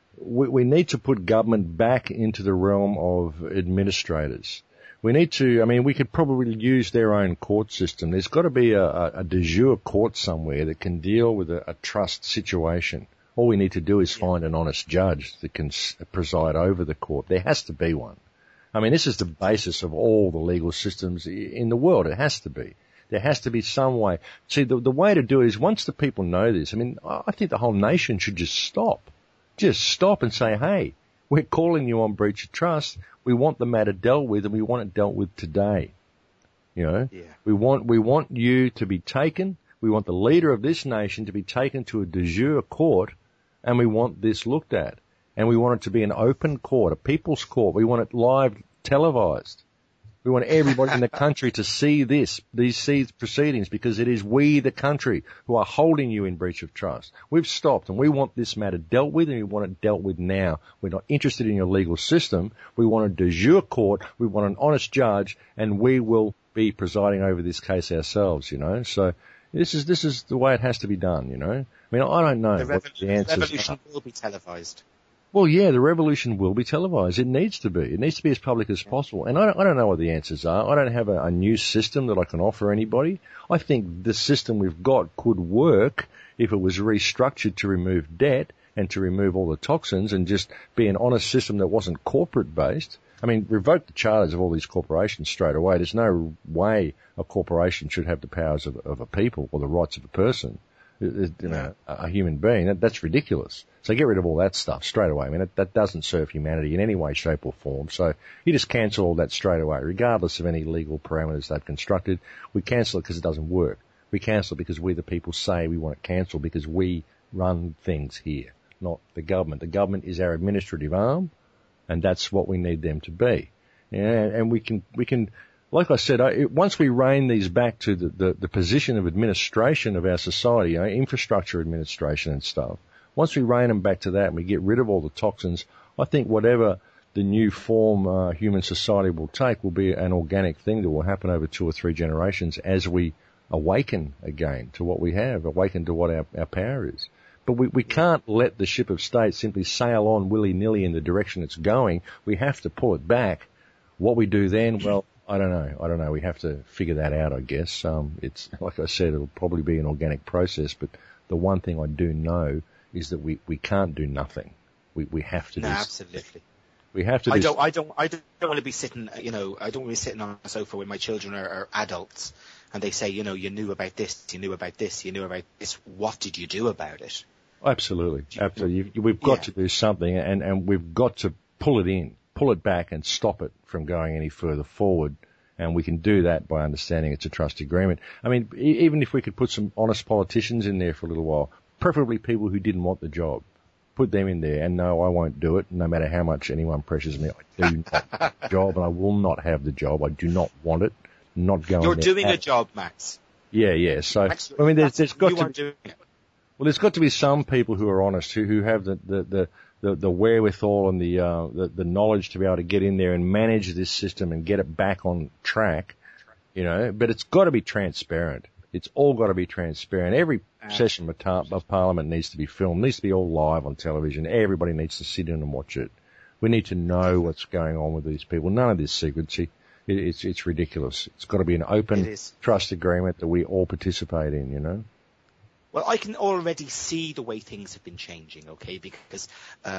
we need to put government back into the realm of administrators. We need to, I mean, we could probably use their own court system. There's got to be a de jure court somewhere that can deal with a trust situation. All we need to do is find an honest judge that can preside over the court. There has to be one. I mean, this is the basis of all the legal systems in the world. It has to be. There has to be some way. See, the way to do it is once the people know this, I mean, I think the whole nation should just stop. Just stop and say, hey, we're calling you on breach of trust. We want the matter dealt with, and we want it dealt with today. You know? Yeah. We want you to be taken. We want the leader of this nation to be taken to a de jure court, and we want this looked at. And we want it to be an open court, a people's court. We want it live televised. We want everybody in the country to see these proceedings, because it is we, the country, who are holding you in breach of trust. We've stopped, and we want this matter dealt with, and we want it dealt with now. We're not interested in your legal system. We want a de jure court. We want an honest judge, and we will be presiding over this case ourselves, you know. So this is the way it has to be done, you know. I mean, I don't know what the answers are. The revolution will be televised. Well, yeah, the revolution will be televised. It needs to be. It needs to be as public as possible. And I don't know what the answers are. I don't have a new system that I can offer anybody. I think the system we've got could work if it was restructured to remove debt and to remove all the toxins and just be an honest system that wasn't corporate-based. I mean, revoke the charters of all these corporations straight away. There's no way a corporation should have the powers of a people or the rights of a person. You know, a human being. That's ridiculous. So get rid of all that stuff straight away. I mean, that doesn't serve humanity in any way, shape or form. So you just cancel all that straight away, regardless of any legal parameters they've constructed. We cancel it because it doesn't work. We cancel it because we, the people, say we want it cancelled because we run things here, not the government. The government is our administrative arm, and that's what we need them to be. And we can, like I said, once we rein these back to the position of administration of our society, you know, infrastructure administration and stuff, once we rein them back to that and we get rid of all the toxins, I think whatever the new form human society will take will be an organic thing that will happen over 2 or 3 generations as we awaken again to what we have, awaken to what our power is. But we can't let the ship of state simply sail on willy-nilly in the direction it's going. We have to pull it back. What we do then, well, I don't know. We have to figure that out, I guess. It's, like I said, it'll probably be an organic process, but the one thing I do know is that we can't do nothing. We have to do absolutely. We have to I don't want to be sitting, you know, I don't want to be sitting on a sofa when my children are adults and they say, you know, you knew about this, you knew about this, you knew about this. What did you do about it? Absolutely. We've got to do something, and we've got to pull it back and stop it from going any further forward. And we can do that by understanding it's a trust agreement. I mean, even if we could put some honest politicians in there for a little while, preferably people who didn't want the job, put them in there. And no, I won't do it, no matter how much anyone pressures me. I do not want the job, and I will not have the job. I do not want it. Not going. You're doing a job, Max. Yeah. So, Max, I mean, there's got you to are doing it. Well, there's got to be some people who are honest, who have the wherewithal and the knowledge to be able to get in there and manage this system and get it back on track, you know. But it's got to be transparent. It's all got to be transparent. Every session of Parliament needs to be filmed, needs to be all live on television. Everybody needs to sit in and watch it. We need to know what's going on with these people. None of this secrecy. It's ridiculous. It's got to be an open trust agreement that we all participate in, you know. Well, I can already see the way things have been changing, okay, because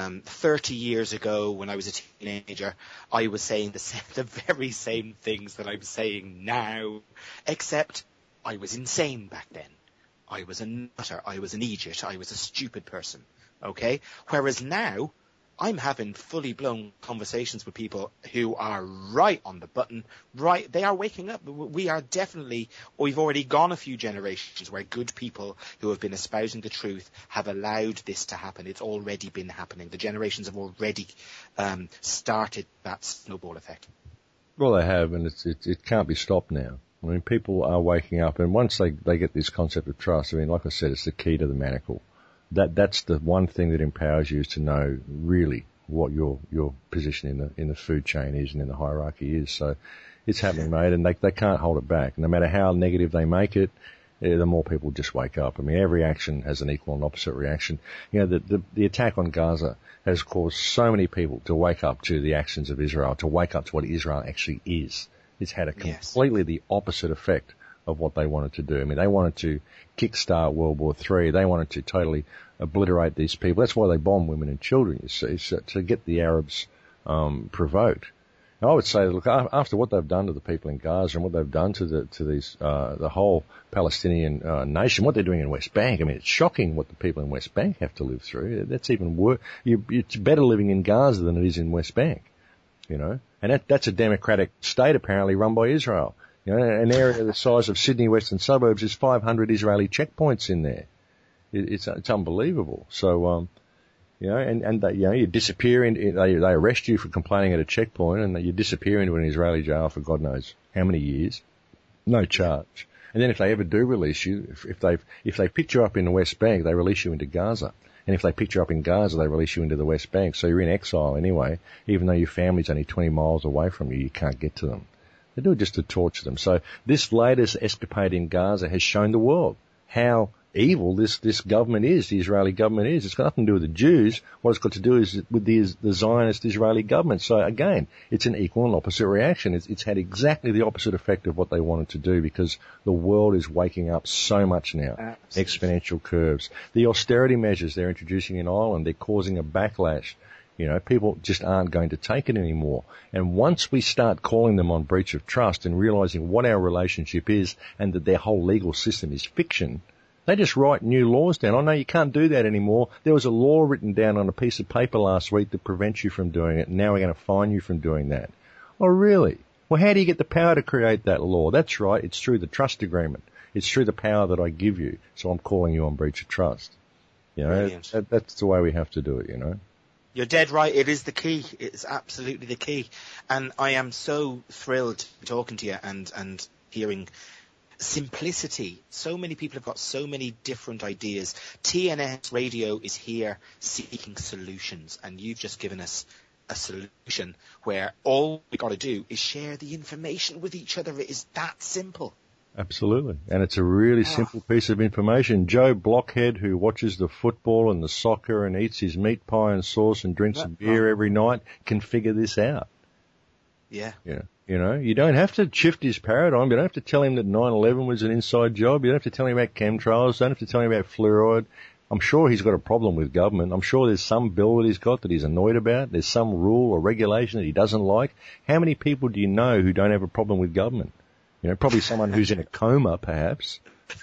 30 years ago when I was a teenager, I was saying the very same things that I'm saying now, except I was insane back then. I was a nutter, I was an idiot, I was a stupid person, okay? Whereas now, I'm having fully blown conversations with people who are right on the button, right, they are waking up. We've already gone a few generations where good people who have been espousing the truth have allowed this to happen. It's already been happening. The generations have already started that snowball effect. Well, they have, and it can't be stopped now. I mean, people are waking up, and once they get this concept of trust, I mean, like I said, it's the key to the manacle. That's the one thing that empowers you, is to know really what your position in the food chain is and in the hierarchy is. So it's happening, mate, and they can't hold it back. No matter how negative they make it, the more people just wake up. I mean, every action has an equal and opposite reaction. You know, the attack on Gaza has caused so many people to wake up to the actions of Israel, to wake up to what Israel actually is. It's had a completely the opposite effect of what they wanted to do. I mean, they wanted to kickstart World War III. They wanted to totally obliterate these people. That's why they bomb women and children, you see, so to get the Arabs provoked. I would say, look, after what they've done to the people in Gaza and what they've done to the whole Palestinian nation, what they're doing in West Bank, I mean, it's shocking what the people in West Bank have to live through. That's even worse. It's better living in Gaza than it is in West Bank, you know. And that's a democratic state, apparently, run by Israel. You know, an area the size of Sydney western suburbs is 500 Israeli checkpoints in there. It's unbelievable. So, you know, and you know, you disappear they arrest you for complaining at a checkpoint, and you disappear into an Israeli jail for God knows how many years, no charge. And then if they ever do release you, if they picked you up in the West Bank, they release you into Gaza. And if they picked you up in Gaza, they release you into the West Bank. So you're in exile anyway, even though your family's only 20 miles away from you, you can't get to them. They do it just to torture them. So this latest escapade in Gaza has shown the world how evil this government is, the Israeli government is. It's got nothing to do with the Jews. What it's got to do is with the Zionist Israeli government. So again, it's an equal and opposite reaction. It's had exactly the opposite effect of what they wanted to do, because the world is waking up so much now. Absolutely. Exponential curves. The austerity measures they're introducing in Ireland, they're causing a backlash. You know, people just aren't going to take it anymore. And once we start calling them on breach of trust and realizing what our relationship is and that their whole legal system is fiction, they just write new laws down. Oh, no, you can't do that anymore. There was a law written down on a piece of paper last week that prevents you from doing it, and now we're going to fine you from doing that. Oh, really? Well, how do you get the power to create that law? That's right, it's through the trust agreement. It's through the power that I give you, so I'm calling you on breach of trust. You know, that's the way we have to do it, you know. You're dead right. It is the key. It's absolutely the key. And I am so thrilled to be talking to you and hearing simplicity. So many people have got so many different ideas. TNS Radio is here seeking solutions, and you've just given us a solution where all we got to do is share the information with each other. It is that simple. Absolutely. And it's a really simple piece of information. Joe Blockhead, who watches the football and the soccer and eats his meat pie and sauce and drinks a beer every night, can figure this out. Yeah. Yeah. You know, you don't have to shift his paradigm. You don't have to tell him that 9/11 was an inside job. You don't have to tell him about chemtrails. You don't have to tell him about fluoride. I'm sure he's got a problem with government. I'm sure there's some bill that he's got that he's annoyed about. There's some rule or regulation that he doesn't like. How many people do you know who don't have a problem with government? You know, probably someone who's in a coma, perhaps.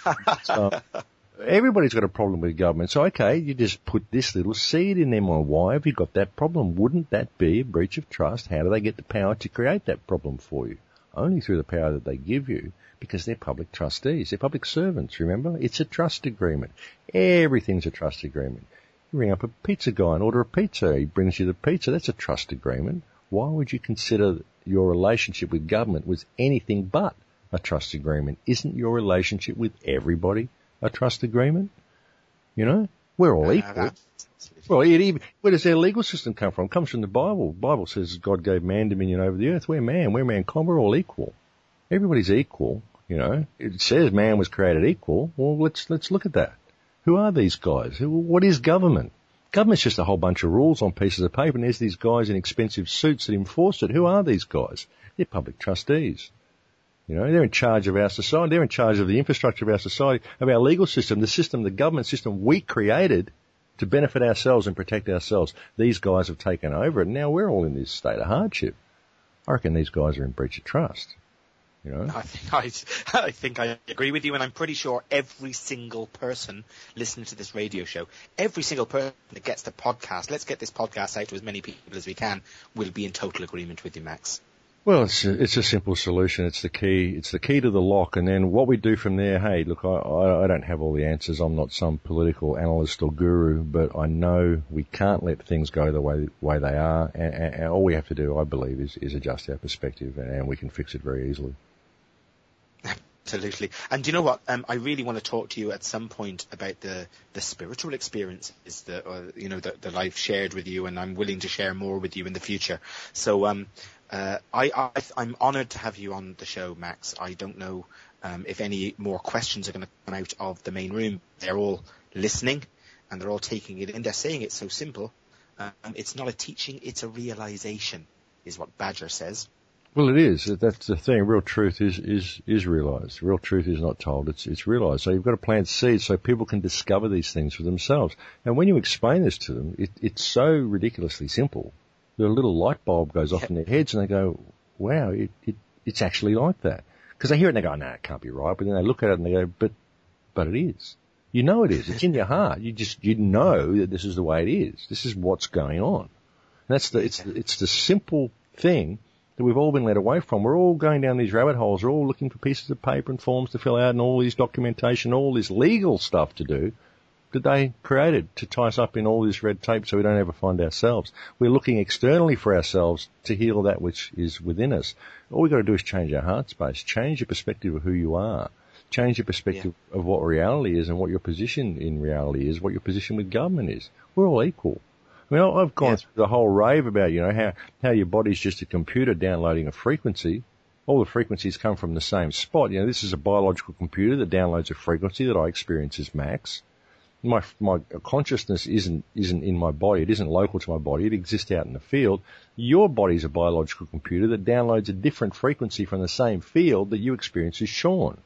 So, everybody's got a problem with government. So, okay, you just put this little seed in them. Why have you got that problem? Wouldn't that be a breach of trust? How do they get the power to create that problem for you? Only through the power that they give you, because they're public trustees. They're public servants, remember? It's a trust agreement. Everything's a trust agreement. You ring up a pizza guy and order a pizza. He brings you the pizza. That's a trust agreement. Why would you consider your relationship with government was anything but a trust agreement? Isn't your relationship with everybody a trust agreement? You know, we're all equal. Well, where does their legal system come from? It comes from the Bible. The Bible says God gave man dominion over the earth. We're mankind. We're all equal. Everybody's equal. You know, it says man was created equal. Well, let's look at that. Who are these guys? What is government? Government's just a whole bunch of rules on pieces of paper, and there's these guys in expensive suits that enforce it. Who are these guys? They're public trustees. You know, they're in charge of our society. They're in charge of the infrastructure of our society, of our legal system, the government system we created to benefit ourselves and protect ourselves. These guys have taken over it, and now we're all in this state of hardship. I reckon these guys are in breach of trust. You know? I think I agree with you, and I'm pretty sure every single person listening to this radio show, every single person that gets the podcast, let's get this podcast out to as many people as we can, will be in total agreement with you, Max. Well, it's a simple solution. It's the key. It's the key to the lock. And then what we do from there, hey, look, I don't have all the answers. I'm not some political analyst or guru, but I know we can't let things go the way they are. And all we have to do, I believe, is adjust our perspective, and we can fix it very easily. Absolutely. And do you know what? I really want to talk to you at some point about the spiritual experiences that I've shared with you, and I'm willing to share more with you in the future. So, I'm honoured to have you on the show, Max. I don't know if any more questions are going to come out of the main room. They're all listening, and they're all taking it in. They're saying it's so simple. It's not a teaching, it's a realization, is what Badger says. Well, it is. That's the thing. Real truth is realized. Real truth is not told. It's realized. So you've got to plant seeds so people can discover these things for themselves. And when you explain this to them, it's so ridiculously simple. The little light bulb goes off in their heads and they go, wow, it's actually like that. Because they hear it and they go, no, it can't be right. But then they look at it and they go, but it is. You know it is. It's in your heart. You know that this is the way it is. This is what's going on. And it's the simple thing that we've all been led away from. We're all going down these rabbit holes. We're all looking for pieces of paper and forms to fill out and all these documentation, all this legal stuff to do that they created to tie us up in all this red tape so we don't ever find ourselves. We're looking externally for ourselves to heal that which is within us. All we've got to do is change our heart space, change your perspective of who you are, change your perspective of what reality is and what your position in reality is, what your position with government is. We're all equal. I mean, I've gone through the whole rave about, how your body's just a computer downloading a frequency. All the frequencies come from the same spot. This is a biological computer that downloads a frequency that I experience as Max. My consciousness isn't in my body. It isn't local to my body. It exists out in the field. Your body's a biological computer that downloads a different frequency from the same field that you experience as Sean.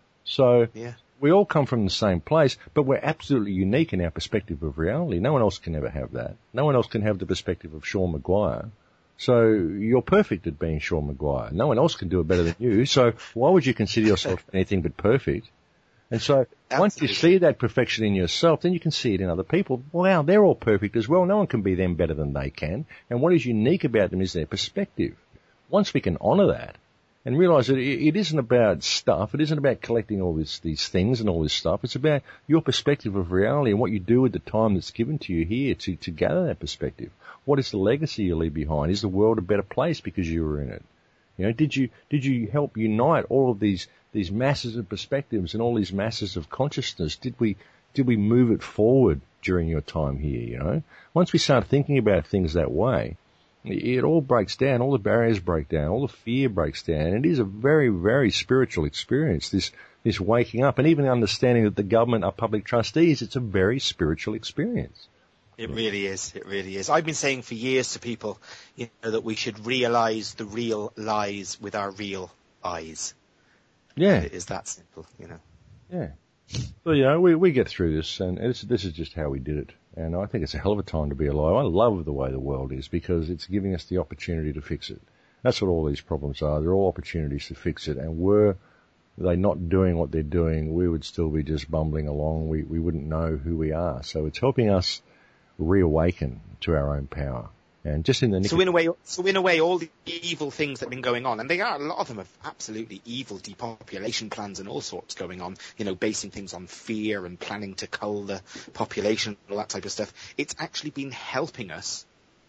So we all come from the same place, but we're absolutely unique in our perspective of reality. No one else can ever have that. No one else can have the perspective of Sean Maguire. So you're perfect at being Sean Maguire. No one else can do it better than you. So why would you consider yourself anything but perfect? And so once you see that perfection in yourself, then you can see it in other people. Wow, they're all perfect as well. No one can be them better than they can. And what is unique about them is their perspective. Once we can honour that and realise that it isn't about stuff, it isn't about collecting all these things and all this stuff. It's about your perspective of reality and what you do with the time that's given to you here to gather that perspective. What is the legacy you leave behind? Is the world a better place because you were in it? Did you help unite all of these masses of perspectives and all these masses of consciousness? Did we move it forward during your time here, Once we start thinking about things that way, it all breaks down, all the barriers break down, all the fear breaks down. And it is a very, very spiritual experience, this waking up, and even understanding that the government are public trustees. It's a very spiritual experience. It really is. It really is. I've been saying for years to people, that we should realise the real lies with our real eyes. Yeah. It is that simple, Yeah. Well, we get through this, and this is just how we did it. And I think it's a hell of a time to be alive. I love the way the world is because it's giving us the opportunity to fix it. That's what all these problems are. They're all opportunities to fix it. And were they not doing what they're doing, we would still be just bumbling along. We wouldn't know who we are. So it's helping us reawaken to our own power. And just in the so in a way, all the evil things that have been going on, and a lot of them have absolutely evil depopulation plans and all sorts going on, basing things on fear and planning to cull the population, all that type of stuff. It's actually been helping us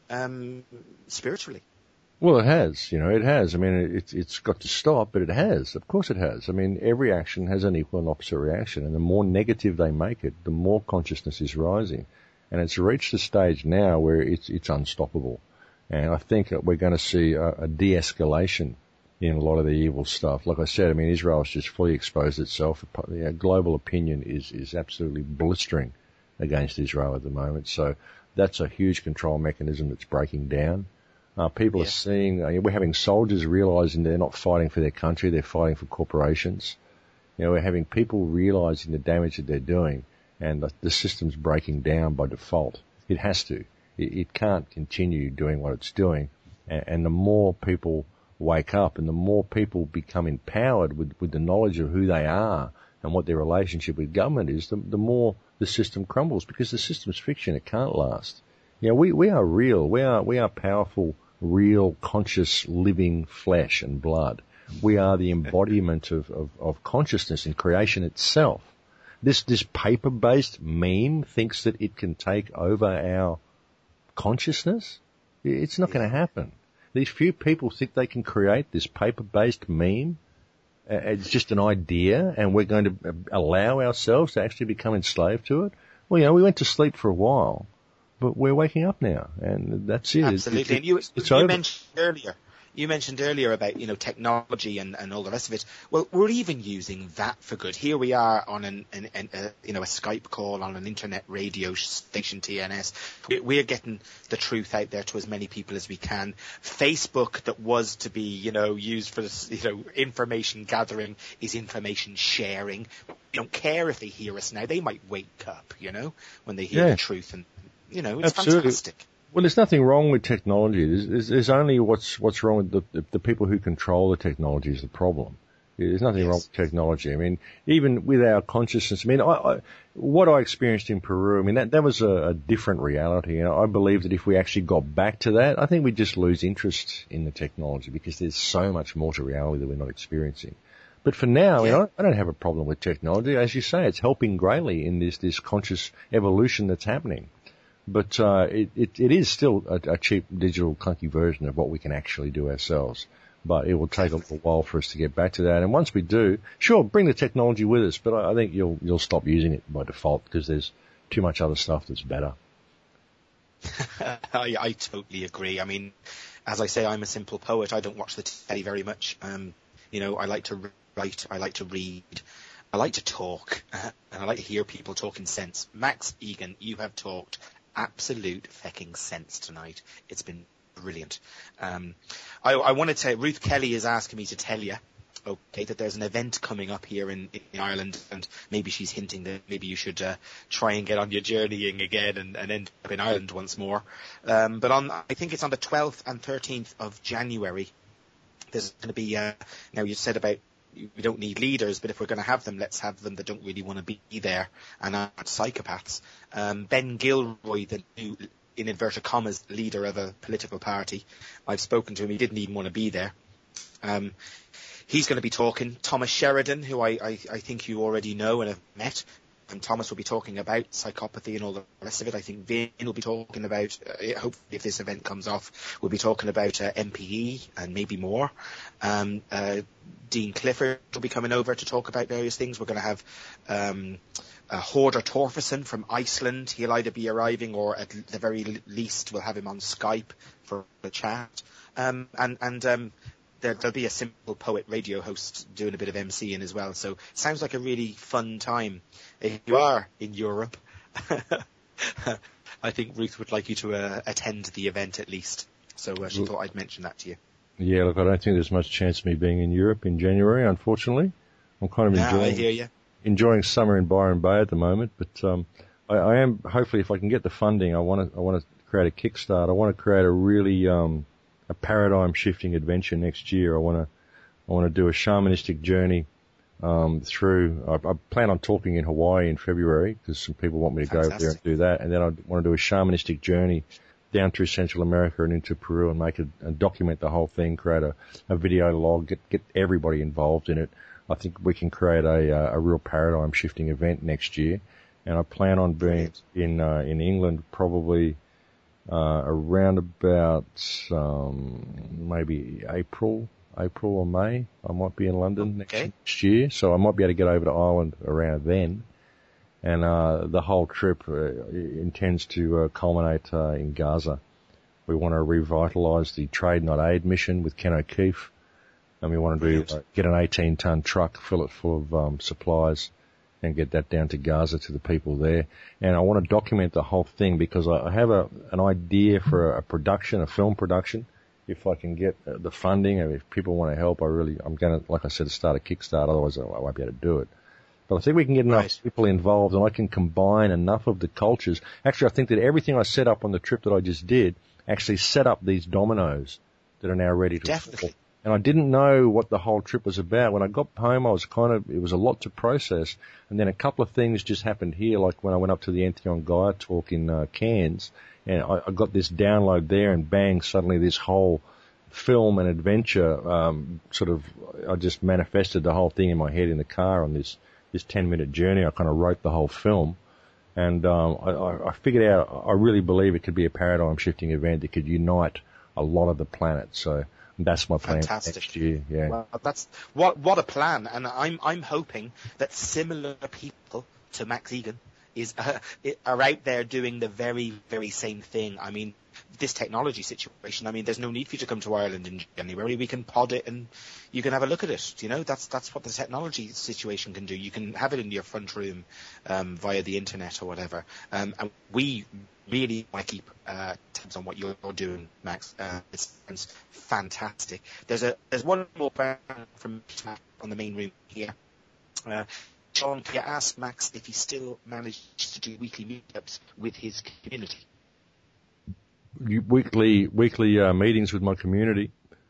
spiritually. Well, it has. It has. I mean, it's got to stop, but it has. Of course it has. I mean, every action has an equal and opposite reaction, and the more negative they make it, the more consciousness is rising. And it's reached a stage now where it's unstoppable. And I think we're going to see a de-escalation in a lot of the evil stuff. Like I said, I mean, Israel's just fully exposed itself. Global opinion is absolutely blistering against Israel at the moment. So that's a huge control mechanism that's breaking down. People are seeing, we're having soldiers realizing they're not fighting for their country, they're fighting for corporations. We're having people realizing the damage that they're doing. And the system's breaking down by default. It has to. It can't continue doing what it's doing. And the more people wake up and the more people become empowered with the knowledge of who they are and what their relationship with government is, the more the system crumbles because the system's fiction. It can't last. We are real. We are powerful real conscious living flesh and blood. We are the embodiment of consciousness in creation itself. This paper-based meme thinks that it can take over our consciousness. It's not going to happen. These few people think they can create this paper-based meme. It's just an idea, and we're going to allow ourselves to actually become enslaved to it. Well, we went to sleep for a while, but we're waking up now, and that's it. Absolutely. And you mentioned earlier about, technology and all the rest of it. Well, we're even using that for good. Here we are on a Skype call on an internet radio station, TNS. We're getting the truth out there to as many people as we can. Facebook, that was to be, used for, information gathering, is information sharing. We don't care if they hear us now. They might wake up, when they hear the truth, and, it's Absolutely. Fantastic. Well, there's nothing wrong with technology. There's only what's wrong with the people who control the technology is the problem. There's nothing wrong with technology. I mean, even with our consciousness, what I experienced in Peru, that was a different reality. I believe that if we actually got back to that, I think we'd just lose interest in the technology because there's so much more to reality that we're not experiencing. But for now, I don't have a problem with technology. As you say, it's helping greatly in this conscious evolution that's happening. But it is still a cheap digital clunky version of what we can actually do ourselves. But it will take a little while for us to get back to that. And once we do, sure, bring the technology with us. But I think you'll stop using it by default because there's too much other stuff that's better. I totally agree. As I say, I'm a simple poet. I don't watch the telly very much. I like to write. I like to read. I like to talk. And I like to hear people talking sense. Max Egan, you have talked absolute fecking sense tonight. It's been brilliant. I want to tell Ruth Kelly is asking me to tell you, that there's an event coming up here in Ireland, and maybe she's hinting that maybe you should try and get on your journeying again and end up in Ireland once more. But I think it's on the 12th and 13th of January. There's going to be, now you said about we don't need leaders, but if we're going to have them, let's have them that don't really want to be there and aren't psychopaths. Ben Gilroy, the new, in inverted commas, leader of a political party, I've spoken to him. He didn't even want to be there. He's going to be talking. Thomas Sheridan, who I think you already know and have met. And Thomas will be talking about psychopathy and all the rest of it. I think Vin will be talking about, hopefully if this event comes off, we'll be talking about MPE and maybe more. Dean Clifford will be coming over to talk about various things. We're going to have Horder Torfason from Iceland. He'll either be arriving or at the very least we'll have him on Skype for a chat. There'll be a simple poet radio host doing a bit of MCing as well. So it sounds like a really fun time. If you are in Europe, I think Ruth would like you to attend the event at least. So she thought I'd mention that to you. Yeah, look, I don't think there's much chance of me being in Europe in January, unfortunately. I'm kind of enjoying summer in Byron Bay at the moment, but I am, hopefully, if I can get the funding, I want to create a Kickstart. I want to create a really a paradigm-shifting adventure next year. I want to do a shamanistic journey through. I plan on talking in Hawaii in February because some people want me to go over there and do that, and then I want to do a shamanistic journey down through Central America and into Peru and document the whole thing, create a video log, get everybody involved in it. I think we can create a real paradigm shifting event next year, and I plan on being in England probably around about maybe April or May. I might be in London next year, so I might be able to get over to Ireland around then. And the whole trip intends to culminate in Gaza. We want to revitalise the Trade Not Aid mission with Ken O'Keefe, and we want to get an 18-ton truck, fill it full of supplies, and get that down to Gaza to the people there. And I want to document the whole thing because I have an idea for a film production. If I can get the funding, and if people want to help, I'm going to, like I said, start a Kickstart. Otherwise, I won't be able to do it. But I think we can get enough people involved, and I can combine enough of the cultures. Actually, I think that everything I set up on the trip that I just did actually set up these dominoes that are now ready to fall. And I didn't know what the whole trip was about. When I got home, it was a lot to process. And then a couple of things just happened here, like when I went up to the Anthony on Gaia talk in Cairns, and I got this download there, and bang, suddenly this whole film and adventure, I just manifested the whole thing in my head in the car on this 10-minute journey. I kind of wrote the whole film. And I figured out, I really believe it could be a paradigm-shifting event that could unite a lot of the planet. So that's my plan for next year. Yeah. Well, that's what a plan, and I'm hoping that similar people to Max Egan are out there doing the very, very same thing. I mean, this technology situation, I mean, there's no need for you to come to Ireland in January. We can pod it and you can have a look at it. You know, that's what the technology situation can do. You can have it in your front room via the internet or whatever. And we really want to keep tabs on what you're doing, Max. It sounds fantastic. There's one more from Matt on the main room here. Sean, can you ask Max if he still manages to do weekly meetups with his community? Weekly meetings with my community?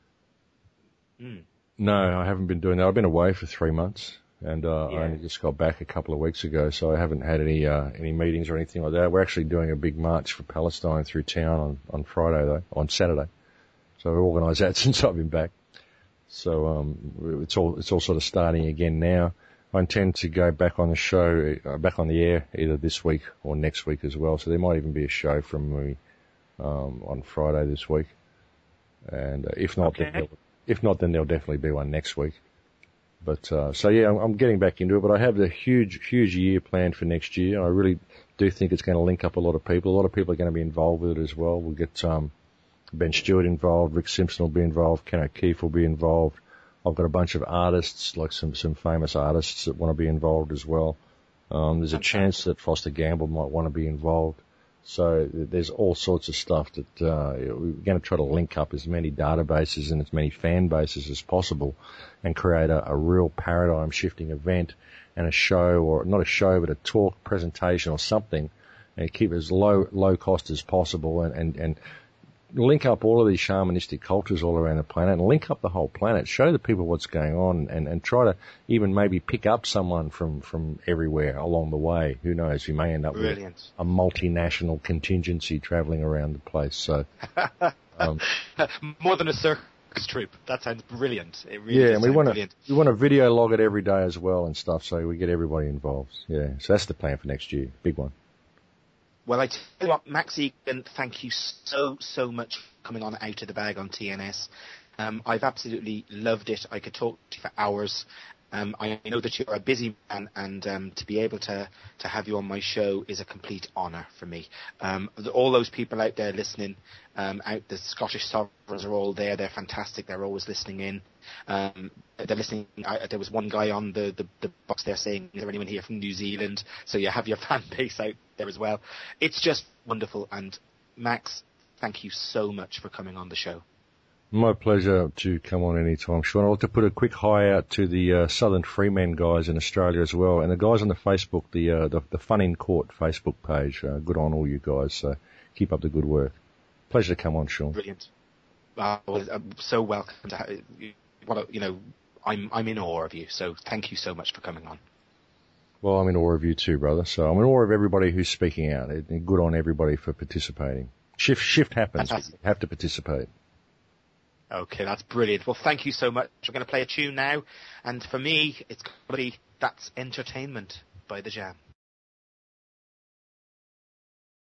No, I haven't been doing that. I've been away for 3 months, and I only just got back a couple of weeks ago, so I haven't had any meetings or anything like that. We're actually doing a big march for Palestine through town on Saturday. So we've organised that since I've been back. So it's all sort of starting again now. I intend to go back on the show, back on the air either this week or next week as well. So there might even be a show from me on Friday this week, and if not, then there'll definitely be one next week. But I'm getting back into it. But I have a huge year planned for next year. I really do think it's going to link up a lot of people. A lot of people are going to be involved with it as well. We'll get Ben Stewart involved, Rick Simpson will be involved, Ken O'Keefe will be involved. I've got a bunch of artists, like some famous artists that want to be involved as well. There's a chance that Foster Gamble might want to be involved. So there's all sorts of stuff that we're going to try to link up as many databases and as many fan bases as possible and create a real paradigm-shifting event and a show, or not a show, but a talk, presentation or something, and keep it as low cost as possible and link up all of these shamanistic cultures all around the planet and link up the whole planet, show the people what's going on and try to even maybe pick up someone from everywhere along the way. Who knows? You may end up with a multinational contingency traveling around the place. So, more than a circus troupe. That sounds brilliant. It really and we want to video log it every day as well and stuff, so we get everybody involved. Yeah, so that's the plan for next year. Big one. Well, I tell you what, Max Egan, thank you so much for coming on Out of the Bag on TNS. I've absolutely loved it. I could talk to you for hours. I know that you're a busy man, and to be able to have you on my show is a complete honour for me. All those people out there listening, the Scottish Sovereigns are all there. They're fantastic. They're always listening in. They're listening. There was one guy on the box there saying, "Is there anyone here from New Zealand?" So you have your fan base out there as well. It's just wonderful. And Max, thank you so much for coming on the show. My pleasure to come on any time, Sean. I'd like to put a quick hi out to the Southern Freemen guys in Australia as well, and the guys on the Facebook, the Fun in Court Facebook page. Good on all you guys. So keep up the good work. Pleasure to come on, Sean. Brilliant. I'm so welcome to have you. I'm in awe of you. So thank you so much for coming on. Well, I'm in awe of you too, brother. So I'm in awe of everybody who's speaking out. Good on everybody for participating. Shift happens. Fantastic. You have to participate. Okay, that's brilliant. Well, thank you so much. We're going to play a tune now, and for me, it's going to be That's Entertainment by The Jam.